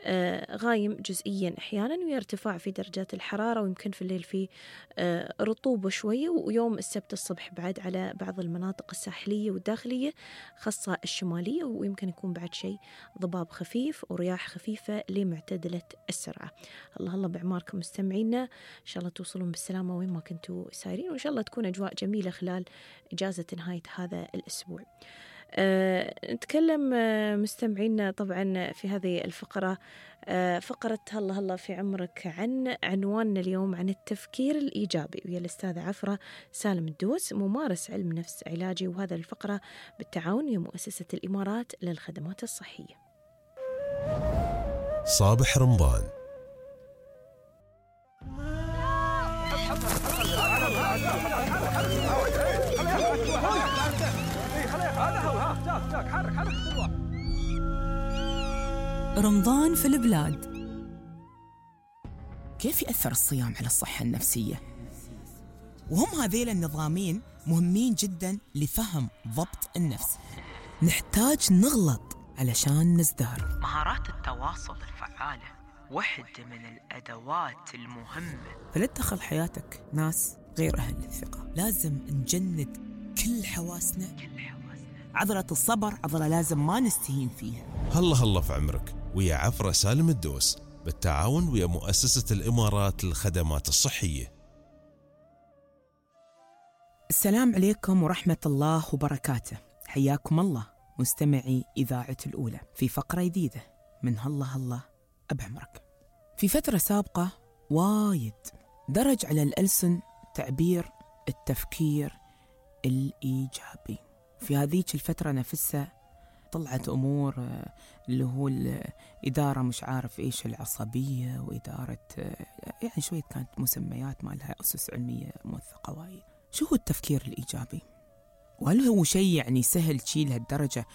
غايم جزئيا أحيانا، ويرتفع في درجات الحرارة، ويمكن في الليل في رطوبة شوية. ويوم السبت الصبح بعد على بعض المناطق الساحلية والداخلية خاصة الشمالية، ويمكن يكون بعد شيء ضباب خفيف ورياح خفيفة لمعتدلة السرعة. الله الله بعماركم مستمعينا، إن شاء الله توصلون بالسلامة وين ما كنتوا سايرين، وإن شاء الله تكون أجواء جميلة خلال إجازة نهاية هذا الأسبوع. أه نتكلم أه مستمعينا طبعا في هذه الفقرة أه فقرة هلا هلا في عمرك، عن عنواننا اليوم عن التفكير الإيجابي، ويا الأستاذة عفرة سالم الدوس ممارس علم نفس علاجي، وهذا الفقرة بالتعاون ويا مؤسسة الإمارات للخدمات الصحية. صابح رمضان. رمضان في البلاد. كيف يأثر الصيام على الصحة النفسية؟ وهم هذيل النظامين مهمين جدا لفهم ضبط النفس. نحتاج نغلط علشان نزدهر. مهارات التواصل الفعالة واحدة من الأدوات المهمة. فلا تدخل حياتك ناس غير أهل للثقة. لازم نجند كل حواسنا. كل حواسنا. عضلة الصبر عضلة لازم ما نستهين فيها. هلا هلا في عمرك ويا عفرة سالم الدوس بالتعاون ويا مؤسسة الإمارات للخدمات الصحية. السلام عليكم ورحمة الله وبركاته. حياكم الله مستمعي إذاعة الأولى في فقرة جديدة من هلا هلا أبعمرك. في فترة سابقة وايد درج على الألسن تعبير التفكير الإيجابي. في هذيك الفترة نفسها طلعت أمور اللي هو الإدارة مش عارف إيش العصبية وإدارة يعني شوية كانت مسميات ما لها أسس علمية موثقة وايد. شو هو التفكير الإيجابي؟ وهل هو شيء يعني سهل تشيل هالدرجة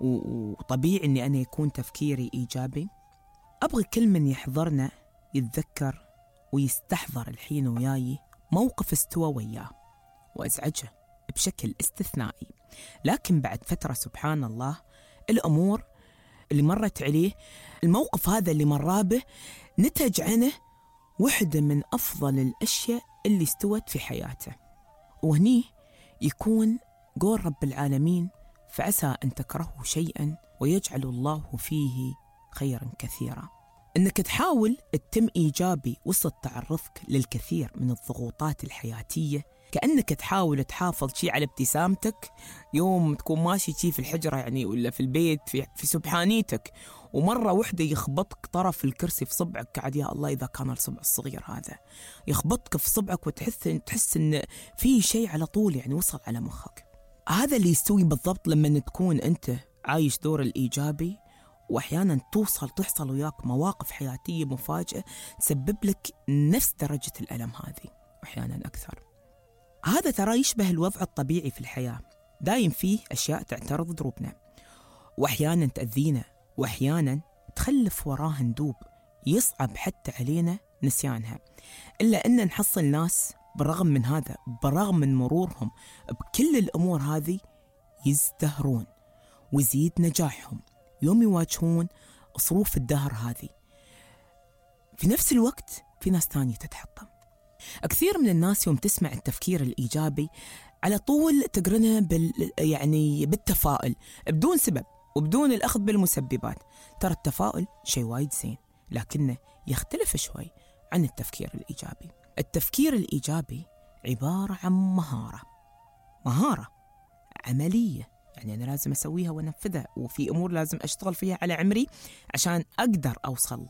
وطبيعي أني أنا يكون تفكيري إيجابي؟ أبغى كل من يحضرنا يتذكر ويستحضر الحين وياي موقف استوى وياه وأزعجه بشكل استثنائي، لكن بعد فترة سبحان الله الأمور اللي مرت عليه الموقف هذا اللي مر به نتج عنه واحدة من أفضل الأشياء اللي استوت في حياته. وهني يكون قول رب العالمين فعسى أن تكرهوا شيئا ويجعل الله فيه خيرا كثيرا. أنك تحاول تتم إيجابي وسط تعرضك للكثير من الضغوطات الحياتية، كأنك تحاول تحافظ شيء على ابتسامتك يوم تكون ماشي شيء في الحجرة يعني ولا في البيت في, في سبحانيتك ومرة واحدة يخبطك طرف الكرسي في صبعك. قاعد يا الله إذا كان الصبع الصغير هذا يخبطك في صبعك وتحس تحس إن في شيء على طول يعني وصل على مخك. هذا اللي يستوي بالضبط لما تكون أنت عايش دور الإيجابي، وأحيانا توصل تحصل وياك مواقف حياتية مفاجئة تسبب لك نفس درجة الألم هذه وأحيانا أكثر. هذا ترى يشبه الوضع الطبيعي في الحياة، دايم فيه أشياء تعترض دروبنا وأحيانا تأذينا وأحيانا تخلف وراها ندوب يصعب حتى علينا نسيانها، إلا أن نحصل ناس بالرغم من هذا بالرغم من مرورهم بكل الأمور هذه يزدهرون ويزيد نجاحهم يوم يواجهون ظروف الدهر هذه. في نفس الوقت في ناس تانية تتحطم. كثير من الناس يوم تسمع التفكير الإيجابي على طول تقرنها بال يعني بالتفاؤل بدون سبب وبدون الأخذ بالمسببات. ترى التفاؤل شيء وايد زين لكنه يختلف شوي عن التفكير الإيجابي. التفكير الإيجابي عبارة عن مهارة مهارة عملية، يعني أنا لازم أسويها وأنفذها وفي أمور لازم أشتغل فيها على عمري عشان أقدر أوصل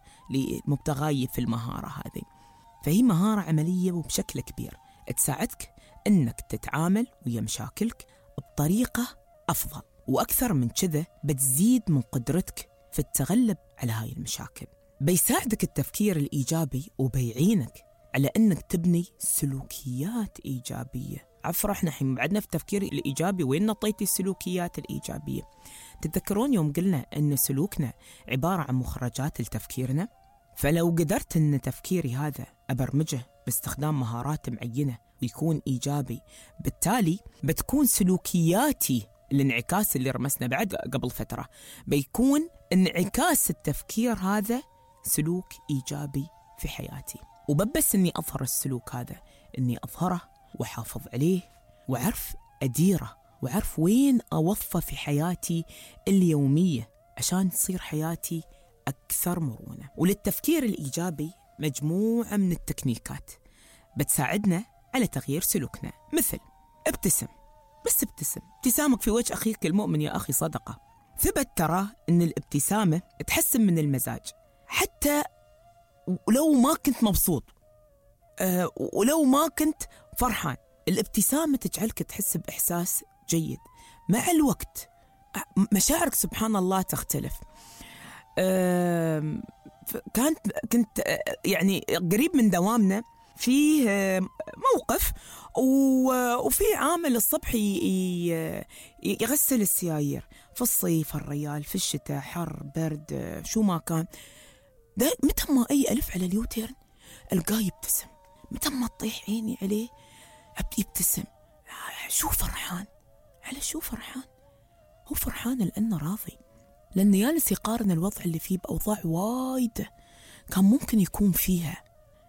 لمبتغاي في المهارة هذه. فهي مهارة عملية وبشكل كبير تساعدك أنك تتعامل ويا مشاكلك بطريقة أفضل، وأكثر من كذا بتزيد من قدرتك في التغلب على هاي المشاكل. بيساعدك التفكير الإيجابي وبيعينك على أنك تبني سلوكيات إيجابية. عفوا احنا حين بعدنا في التفكير الإيجابي وين نطيتي السلوكيات الإيجابية؟ تتذكرون يوم قلنا أن سلوكنا عبارة عن مخرجات لتفكيرنا؟ فلو قدرت أن تفكيري هذا أبرمجه باستخدام مهارات معينة ويكون إيجابي، بالتالي بتكون سلوكياتي الانعكاس اللي رمسنا بعد قبل فترة بيكون انعكاس التفكير هذا سلوك إيجابي في حياتي. وببس أني أظهر السلوك هذا أني أظهره وحافظ عليه وعرف أديره وعرف وين أوظفه في حياتي اليومية عشان تصير حياتي أكثر مرونة. وللتفكير الإيجابي مجموعة من التكنيكات بتساعدنا على تغيير سلوكنا، مثل ابتسم، بس ابتسم. ابتسامك في وجه أخيك المؤمن يا أخي صدقة. ثبت ترى أن الابتسامة تحسن من المزاج حتى ولو ما كنت مبسوط أه ولو ما كنت فرحان. الابتسامة تجعلك تحس بإحساس جيد. مع الوقت مشاعرك سبحان الله تختلف. أه كانت كنت يعني قريب من دوامنا فيه موقف وفي عامل الصبح يغسل السيايير في الصيف الريال، في الشتاء حر برد شو ما كان، ده متى ما أي ألف على اليوتيرن ألقاه يبتسم، متى ما تطيح عيني عليه يبتسم. شو فرحان؟ على شو فرحان؟ هو فرحان لأنه راضي، لأنه جالس يقارن الوضع اللي فيه بأوضاع وايد كان ممكن يكون فيها،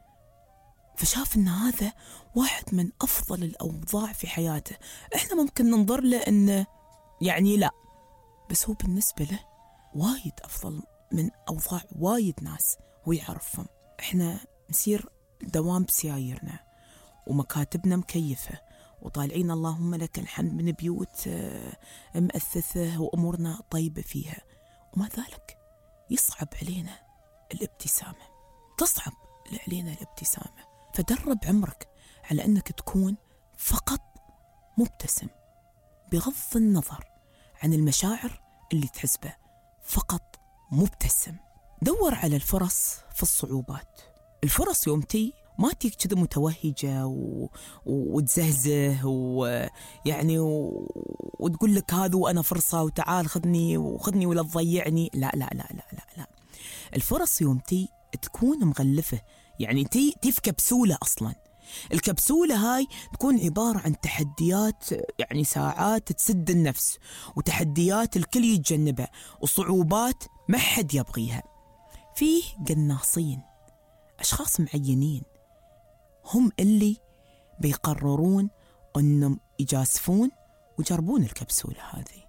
فشاف إن هذا واحد من أفضل الأوضاع في حياته. إحنا ممكن ننظر له إنه يعني لا، بس هو بالنسبة له وايد أفضل من أوضاع وايد ناس هو يعرفهم. إحنا نسير دوام بسيايرنا ومكاتبنا مكيفة وطالعين اللهم لك الحمد من بيوت مؤثثة وأمورنا طيبة فيها، وما ذلك يصعب علينا الابتسامة، تصعب علينا الابتسامة. فدرب عمرك على أنك تكون فقط مبتسم بغض النظر عن المشاعر اللي تحسبه، فقط مبتسم. دور على الفرص في الصعوبات. الفرص يوم تي ما تيك كذا متوهجة و... وتزهزه ويعني و... وتقول لك هذا وأنا فرصة وتعال خذني وخذني ولا تضيعني. لا لا لا لا لا لا. الفرص يوم تي تكون مغلفة، يعني تي تي في كبسولة أصلا. الكبسولة هاي تكون عبارة عن تحديات، يعني ساعات تسد النفس، وتحديات الكل يتجنبها، وصعوبات ما حد يبغيها. فيه قناصين، أشخاص معينين هم اللي بيقررون أنهم يجاسفون ويجربون الكبسولة هذه،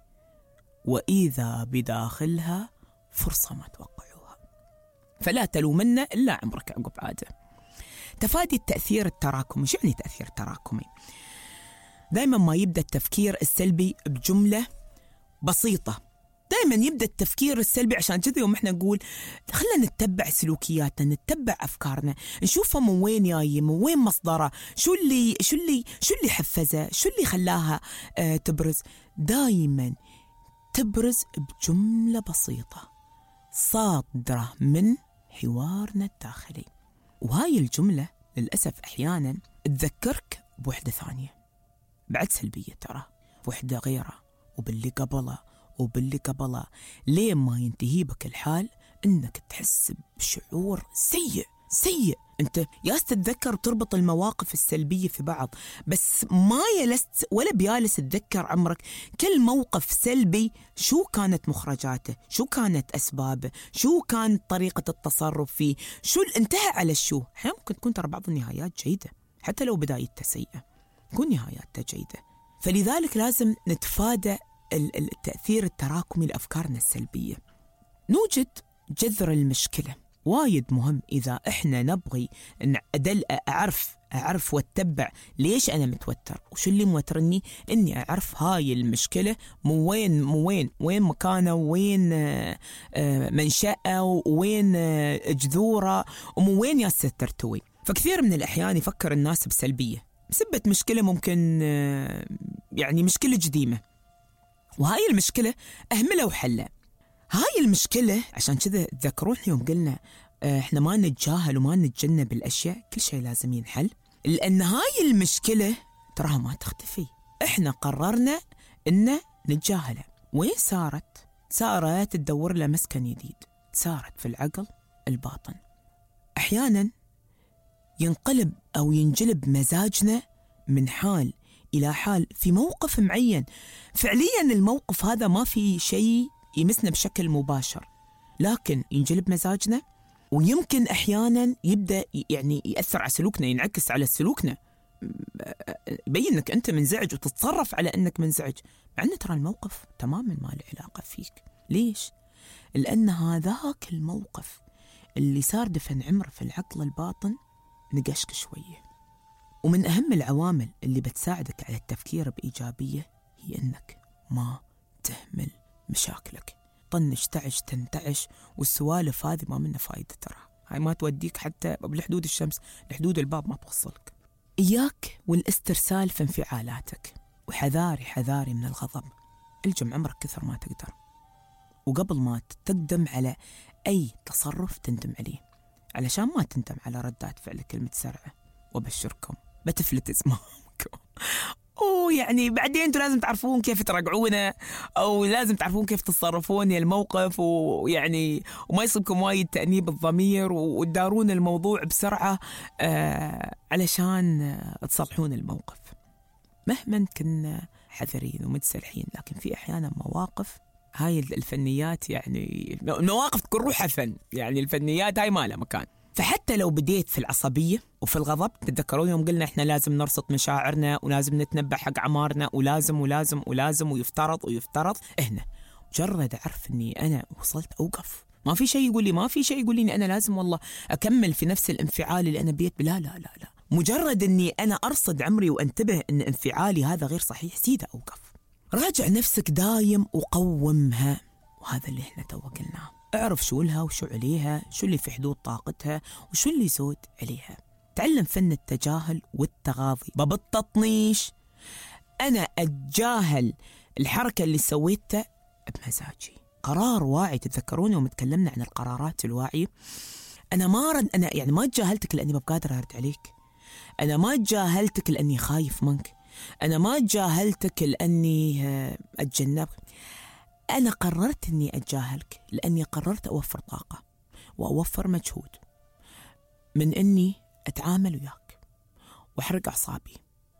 وإذا بداخلها فرصة ما توقعوها. فلا تلومن إلا عمرك عقب عادة. تفادي التأثير التراكمي. شو يعني تأثير تراكمي؟ دائما ما يبدأ التفكير السلبي بجملة بسيطة، دائما يبدأ التفكير السلبي. عشان كذا يوم احنا نقول خلنا نتبع سلوكياتنا، نتبع أفكارنا، نشوفها من وين جاية، من وين مصدرها، شو اللي شو اللي شو اللي حفزها، شو اللي خلاها اه تبرز. دائما تبرز بجملة بسيطة صادرة من حوارنا الداخلي. وهاي الجملة للأسف أحيانا تذكرك بوحدة ثانية بعد سلبية، ترى وحدة غيرها وباللي قبلها وباللي قبلها، ليه ما ينتهي بك الحال إنك تحس بشعور سيء سيء. أنت ياس تتذكر وتربط المواقف السلبية في بعض، بس ما يلست ولا بيالس تتذكر عمرك كل موقف سلبي شو كانت مخرجاته، شو كانت أسبابه، شو كانت طريقة التصرف فيه، شو انتهى على شو. أحيانا ممكن تكون ترى بعض النهايات جيدة، حتى لو بدايتها سيئة تكون نهاياتها جيدة. فلذلك لازم نتفادى التأثير التراكمي لأفكارنا السلبية. نوجد جذر المشكلة. وايد مهم إذا إحنا نبغي أن أدل أعرف أعرف واتبع ليش أنا متوتر وشو اللي موترني، إني أعرف هاي المشكلة مو وين مو وين وين مكانه، وين منشأه، وين جذوره، ومو وين ياسة ترتوي. فكثير من الأحيان يفكر الناس بسلبية بسبة مشكلة ممكن يعني مشكلة قديمة، وهاي المشكلة أهملها وحلها. هاي المشكلة عشان كذا تذكرون يوم قلنا احنا ما نتجاهل وما نتجنب الأشياء، كل شيء لازم ينحل، لأن هاي المشكلة تراها ما تختفي. احنا قررنا إن نتجاهلها. وين صارت؟ صارت تدور لها مسكن جديد، صارت في العقل الباطن. أحيانا ينقلب أو ينجلب مزاجنا من حال إلى حال في موقف معين. فعليا الموقف هذا ما في شيء يمسنا بشكل مباشر، لكن ينجلب مزاجنا، ويمكن أحيانا يبدأ يعني يأثر على سلوكنا، ينعكس على سلوكنا، يبين أنك أنت منزعج وتتصرف على أنك منزعج، مع أن ترى الموقف تماما ما له علاقة فيك. ليش؟ لأن هذاك الموقف اللي صار دفن عمر في العقل الباطن نقشك شوية. ومن أهم العوامل اللي بتساعدك على التفكير بإيجابية هي أنك ما تهمل مشاكلك. طنش تعش تنتعش والسوالف هذه ما منها فايدة، ترى هاي ما توديك حتى لحدود الشمس، لحدود الباب ما توصلك. إياك والاسترسال في انفعالاتك، وحذاري حذاري من الغضب. الجم عمرك كثر ما تقدر، وقبل ما تقدم على أي تصرف تندم عليه، علشان ما تندم على ردات فعلك المتسرعة. وأبشركم بتفلت اسمكم. ويعني بعدين انتوا لازم تعرفون كيف ترجعونه، او لازم تعرفون كيف تصرفون الموقف، ويعني وما يصيبكم وايد تأنيب الضمير، وتدارون الموضوع بسرعة آه علشان آه تصلحون الموقف. مهما كنا حذرين ومتسلحين، لكن في أحيانا مواقف هاي الفنيات، يعني المواقف تكون روحها فن، يعني الفنيات هاي ما لها مكان. فحتى لو بديت في العصبية وفي الغضب، تتذكرون يوم قلنا إحنا لازم نرصد مشاعرنا ولازم نتنبه حق عمارنا ولازم ولازم ولازم ويفترض ويفترض. هنا مجرد أعرف إني أنا وصلت أوقف، ما في شيء يقول لي ما في شيء يقول لي إني أنا لازم والله أكمل في نفس الانفعال اللي أنا بيت. لا لا لا لا، مجرد إني أنا أرصد عمري وأنتبه إن انفعالي هذا غير صحيح، سيدة أوقف. راجع نفسك دايم وقومها، وهذا اللي إحنا تو قلناه. اعرف شو لها وشو عليها، شو اللي في حدود طاقتها وشو اللي يزود عليها. تعلم فن التجاهل والتغاضي بالتطنيش. أنا أتجاهل الحركة اللي سويتها بمزاجي، قرار واعي. تتذكرون يوم تكلمنا عن القرارات الواعية؟ أنا ما رد أنا يعني ما تجاهلتك لأني ما بقادر أرد عليك، أنا ما تجاهلتك لأني خايف منك، أنا ما تجاهلتك لأني أتجنبك. أنا قررت أني أتجاهلك لأني قررت أوفر طاقة وأوفر مجهود من أني أتعامل وياك وأحرق أعصابي،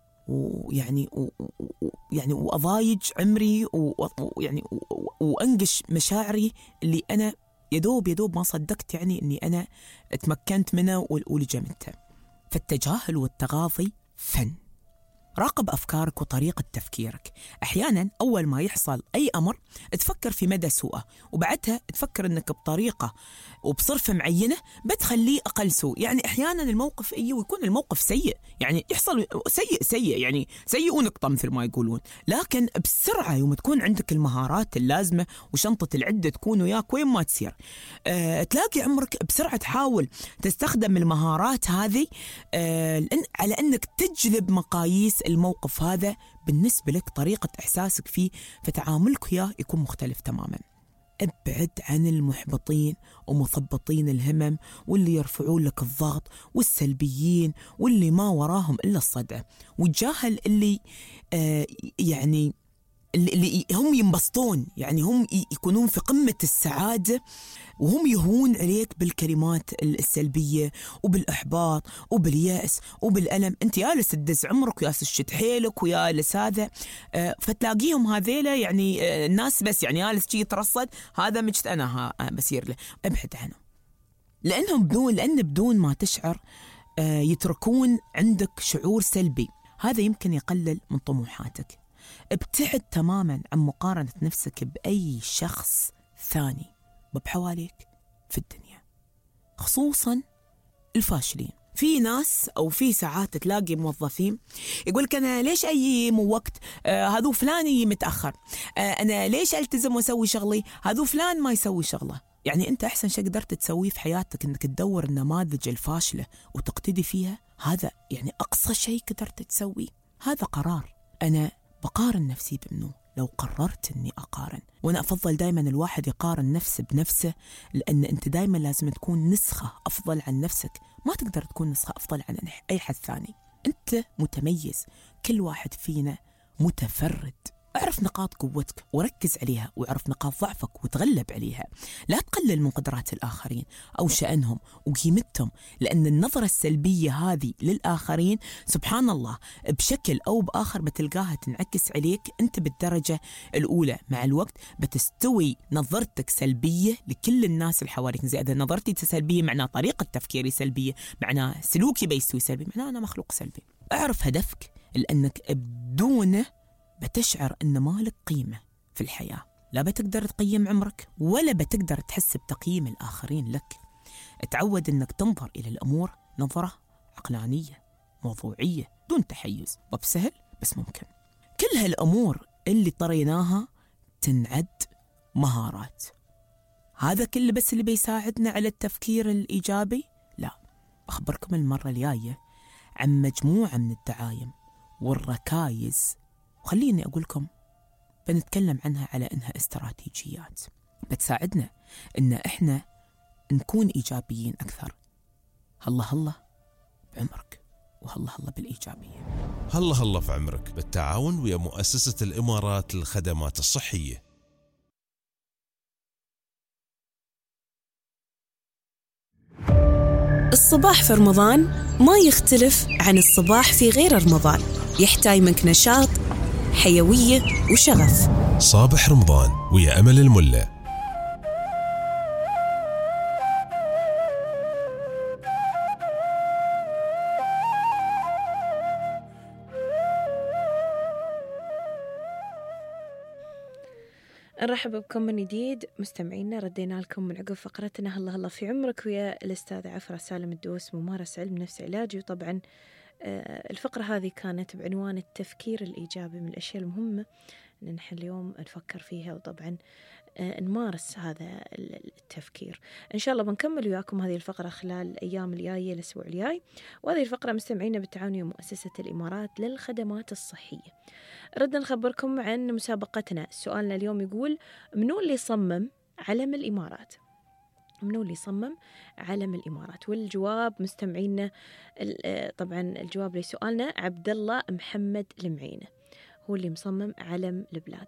ويعني يعني وأضايج عمري، ويعني وأنقش مشاعري اللي أنا يدوب يدوب ما صدقت يعني أني أنا اتمكنت منه ولجمتها. فالتجاهل والتغاضي فن. راقب أفكارك وطريقة تفكيرك. أحيانا أول ما يحصل أي أمر تفكر في مدى سوءه، وبعدها تفكر أنك بطريقة وبصرفة معينة بتخليه أقل سوء. يعني أحيانا الموقف إيه ويكون الموقف سيء، يعني يحصل سيء سيء يعني سيء ونقطة مثل ما يقولون، لكن بسرعة يوم تكون عندك المهارات اللازمة وشنطة العدة تكون وياك وين ما تسير، أه تلاقي عمرك بسرعة تحاول تستخدم المهارات هذه أه على أنك تجلب مقاييس الموقف هذا بالنسبة لك، طريقة إحساسك فيه، فتعاملك وياه يكون مختلف تماما. ابعد عن المحبطين ومثبطين الهمم واللي يرفعون لك الضغط والسلبيين واللي ما وراهم إلا الصدع، وتجاهل اللي آه يعني اللي هم ينبسطون، يعني هم يكونون في قمة السعادة وهم يهون عليك بالكلمات السلبية وبالإحباط وباليأس وبالألم. أنت جالس تدز عمرك ويالس تشد حيلك ويالس هذا، فتلاقيهم هذيلا يعني الناس بس يعني جالس شي يترصد، هذا مجد أنا ها بسير له. ابعد عنه، لأنهم بدون لأن بدون ما تشعر يتركون عندك شعور سلبي، هذا يمكن يقلل من طموحاتك. ابتعد تماما عن مقارنة نفسك بأي شخص ثاني بحواليك في الدنيا، خصوصا الفاشلين. في ناس أو في ساعات تلاقي موظفين يقولك أنا ليش أي مو وقت، آه هذو فلاني متأخر، آه أنا ليش ألتزم وأسوي شغلي، هذو فلان ما يسوي شغله. يعني أنت أحسن شيء قدرت تسويه في حياتك أنك تدور النماذج الفاشلة وتقتدي فيها، هذا يعني أقصى شيء قدرت تسويه. هذا قرار. أنا بقارن نفسي بمنو لو قررت أني أقارن، وأنا أفضل دايما الواحد يقارن نفسه بنفسه، لأن أنت دايما لازم تكون نسخة أفضل عن نفسك، ما تقدر تكون نسخة أفضل عن أي حد ثاني. أنت متميز، كل واحد فينا متفرد. اعرف نقاط قوتك وركز عليها، واعرف نقاط ضعفك وتغلب عليها. لا تقلل من قدرات الآخرين أو شأنهم وقيمتهم، لأن النظرة السلبية هذه للآخرين سبحان الله بشكل أو بآخر بتلقاها تنعكس عليك أنت بالدرجة الأولى. مع الوقت بتستوي نظرتك سلبية لكل الناس اللي حواليك. زي إذا نظرتي سلبية معناه طريقة تفكيري سلبية، معناه سلوكي بيستوي سلبي، معناه أنا مخلوق سلبي. اعرف هدفك، لأنك بدونه بتشعر أن مالك قيمة في الحياة. لا بتقدر تقيم عمرك ولا بتقدر تحس بتقييم الآخرين لك. اتعود أنك تنظر إلى الأمور نظرة عقلانية موضوعية دون تحيز، وبسهل بس ممكن. كل هالأمور اللي طريناها تنعد مهارات. هذا كله بس اللي بيساعدنا على التفكير الإيجابي؟ لا، أخبركم المرة الجاية عن مجموعة من الدعايم والركائز، وخليني أقولكم بنتكلم عنها على إنها استراتيجيات بتساعدنا إن إحنا نكون إيجابيين أكثر. هلا هلا بعمرك. وهلا هلا بالإيجابية. هلا هلا في عمرك بالتعاون ويا مؤسسة الإمارات للخدمات الصحية. الصباح في رمضان ما يختلف عن الصباح في غير رمضان، يحتاج منك نشاط، حيوية وشغف. صابح رمضان ويا أمل الملة. نرحب بكم من جديد مستمعينا، ردينا لكم من عقب فقرتنا هلا هلا في عمرك ويا الأستاذ عفرة سالم الدوس، ممارس علم نفس علاجي. وطبعا الفقرة هذه كانت بعنوان التفكير الإيجابي، من الأشياء المهمة أن نحن اليوم نفكر فيها وطبعا نمارس هذا التفكير. إن شاء الله بنكمل وياكم هذه الفقرة خلال الأيام الجاية، الأسبوع الجاي. وهذه الفقرة مستمعينا بالتعاون مع مؤسسة الإمارات للخدمات الصحية. ردنا نخبركم عن مسابقتنا. سؤالنا اليوم يقول: منو اللي صمم علم الإمارات؟ منو اللي صمم علم الإمارات؟ والجواب مستمعينا طبعا الجواب لسؤالنا عبد الله محمد المعينة هو اللي مصمم علم البلاد.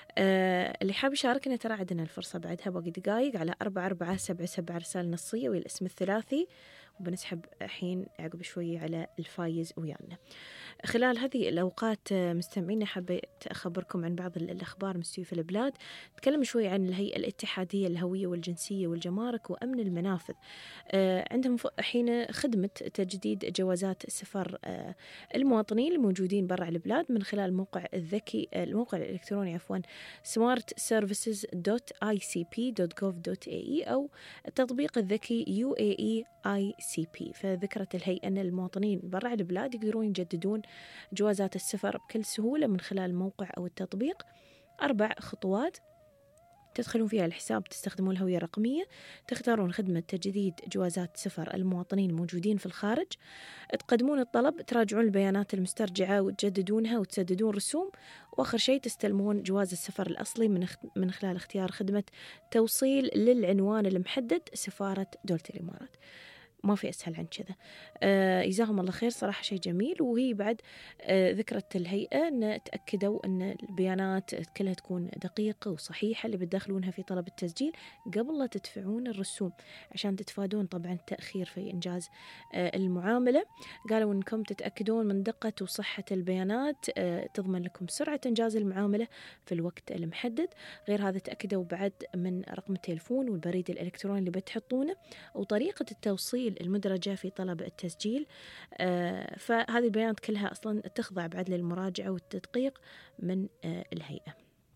آه اللي حاب يشاركنا ترى عندنا الفرصة بعدها باقي دقايق على أربعة أربعة سبعة سبعة رسالة نصية ويا الاسم الثلاثي، وبنسحب الحين عقب شوي على الفايز ويانا. خلال هذه الأوقات مستمعين حبيت أخبركم عن بعض الأخبار مستوية في البلاد. نتكلم شوي عن الهيئة الاتحادية الهوية والجنسية والجمارك وأمن المنافذ. آه عندهم حين خدمة تجديد جوازات سفر آه المواطنين الموجودين برا البلاد من خلال الموقع الذكي الموقع الإلكتروني عفوا سمارت سيرفيسز دوت آي سي بي دوت جوف دوت إيه إي أو التطبيق الذكي يو إيه إي آي سي بي. فذكرت الهيئة أن المواطنين برا البلاد يقدرون يجددون جوازات السفر بكل سهولة من خلال الموقع أو التطبيق. أربع خطوات تدخلون فيها الحساب، تستخدمون الهوية الرقمية، تختارون خدمة تجديد جوازات سفر المواطنين الموجودين في الخارج، تقدمون الطلب، تراجعون البيانات المسترجعة وتجددونها وتسددون رسوم، وآخر شيء تستلمون جواز السفر الأصلي من من خلال اختيار خدمة توصيل للعنوان المحدد سفارة دولة الإمارات. ما في أسهل عن كذا. آه يجزاهم الله خير، صراحة شيء جميل. وهي بعد آه ذكرت الهيئة أن تأكدوا أن البيانات كلها تكون دقيقة وصحيحة اللي بتدخلونها في طلب التسجيل قبل لا تدفعون الرسوم، عشان تتفادون طبعا التأخير في إنجاز آه المعاملة. قالوا أنكم تتأكدون من دقة وصحة البيانات آه تضمن لكم سرعة إنجاز المعاملة في الوقت المحدد. غير هذا تأكدوا بعد من رقم التليفون والبريد الإلكتروني اللي بتحطونه وطريقة التوصيل المدرجة في طلب التسجيل. آه فهذه البيانات كلها أصلا تخضع بعد للمراجعة والتدقيق من آه الهيئة.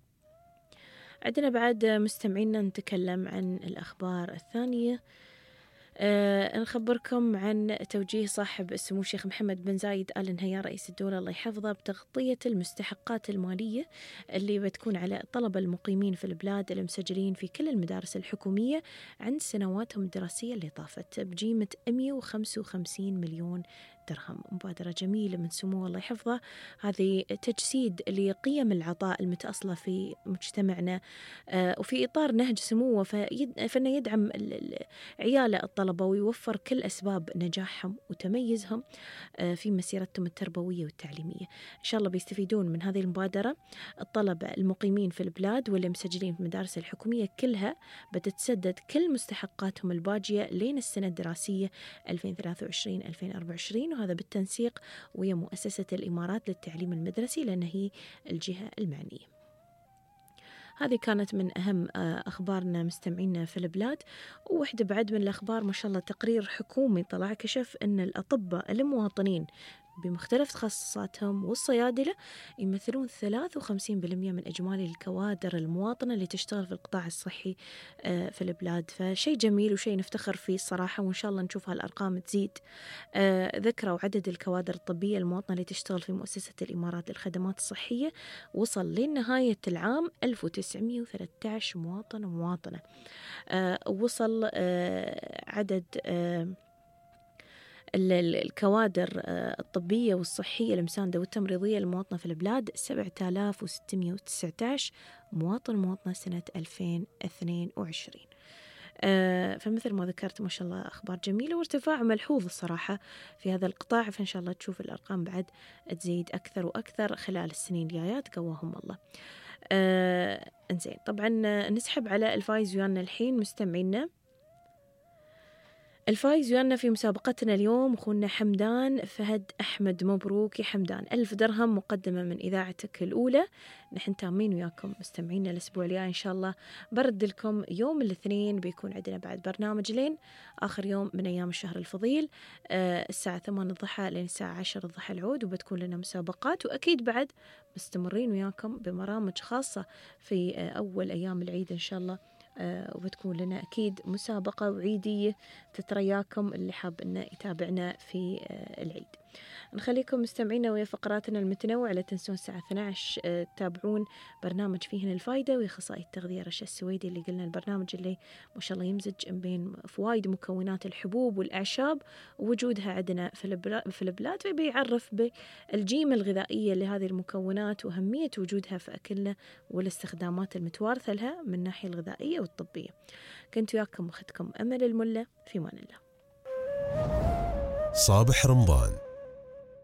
عندنا بعد مستمعينا نتكلم عن الأخبار الثانية. أه نخبركم عن توجيه صاحب السمو الشيخ محمد بن زايد آل نهيان رئيس الدولة الله يحفظه بتغطية المستحقات المالية اللي بتكون على الطلبة المقيمين في البلاد المسجلين في كل المدارس الحكومية عن سنواتهم الدراسية اللي طافت بقيمة مئة وخمسة وخمسين مليون درهم. مبادرة جميلة من سموه الله يحفظه، هذه تجسيد لقيم العطاء المتأصلة في مجتمعنا آه وفي إطار نهج سموه فإنه يدعم عياله الطلبة ويوفر كل أسباب نجاحهم وتميزهم آه في مسيرتهم التربوية والتعليمية. إن شاء الله بيستفيدون من هذه المبادرة الطلبة المقيمين في البلاد واللي مسجلين في المدارس الحكومية كلها بتتسدد كل مستحقاتهم الباجية لين السنة الدراسية ألفين وثلاثة وعشرين ألفين وأربعة وعشرين، وهذا بالتنسيق ويا مؤسسة الإمارات للتعليم المدرسي لأن هي الجهة المعنية. هذه كانت من أهم أخبارنا مستمعينا في البلاد. وواحدة بعد من الأخبار ما شاء الله تقرير حكومي طلع كشف أن الأطباء المواطنين بمختلف تخصصاتهم والصيادلة يمثلون ثلاثة وخمسين بالمئة من إجمالي الكوادر المواطنة اللي تشتغل في القطاع الصحي في البلاد. فشيء جميل وشيء نفتخر فيه الصراحة، وإن شاء الله نشوف هالأرقام تزيد. ذكروا عدد الكوادر الطبية المواطنة اللي تشتغل في مؤسسة الإمارات للخدمات الصحية وصل لنهاية العام ألف وتسعمئة وثلاثة عشر مواطن ومواطنة. وصل عدد الكوادر الطبية والصحية المساندة والتمريضية المواطنة في البلاد سبعة آلاف وستمئة وتسعة عشر مواطن مواطنة سنة ألفين واثنين وعشرين. آه فمثل ما ذكرت ما شاء الله أخبار جميلة وارتفاع ملحوظ الصراحة في هذا القطاع، فإن شاء الله تشوف الأرقام بعد تزيد أكثر وأكثر خلال السنين الجايات قواهم الله. آه انزين، طبعا نسحب على الفايز ويانا الحين مستمعينا. الفايز ويانا في مسابقتنا اليوم أخونا حمدان فهد أحمد. مبروك يا حمدان، ألف درهم مقدمة من إذاعتك الأولى. نحن تامين وياكم مستمعينا الأسبوع الجاي إن شاء الله. برد لكم يوم الاثنين بيكون عندنا بعد برنامج لين آخر يوم من أيام الشهر الفضيل، آه الساعة ثمانية الضحى لين الساعة عشرة الضحى العود، وبتكون لنا مسابقات، وأكيد بعد مستمرين وياكم ببرامج خاصة في آه أول أيام العيد إن شاء الله. آه وبتكون لنا أكيد مسابقة وعيدية تترياكم اللي حاب إنه يتابعنا في آه العيد. نخليكم مستمعين ويا فقراتنا المتنوعة. لا تنسون الساعة اثنتي عشرة آه تتابعون برنامج فيهن الفايدة وأخصائي التغذية رشا السويدي، اللي قلنا البرنامج اللي ما شاء الله يمزج بين فوائد مكونات الحبوب والأعشاب ووجودها عندنا في البلاد، فبيعرف بالجيمة الغذائية لهذه المكونات وأهمية وجودها في أكلنا والاستخدامات المتوارثة لها من الناحية الغذائية والطبية. كنت وياكم أختكم أمل الملا، في مان الله. صابح رمضان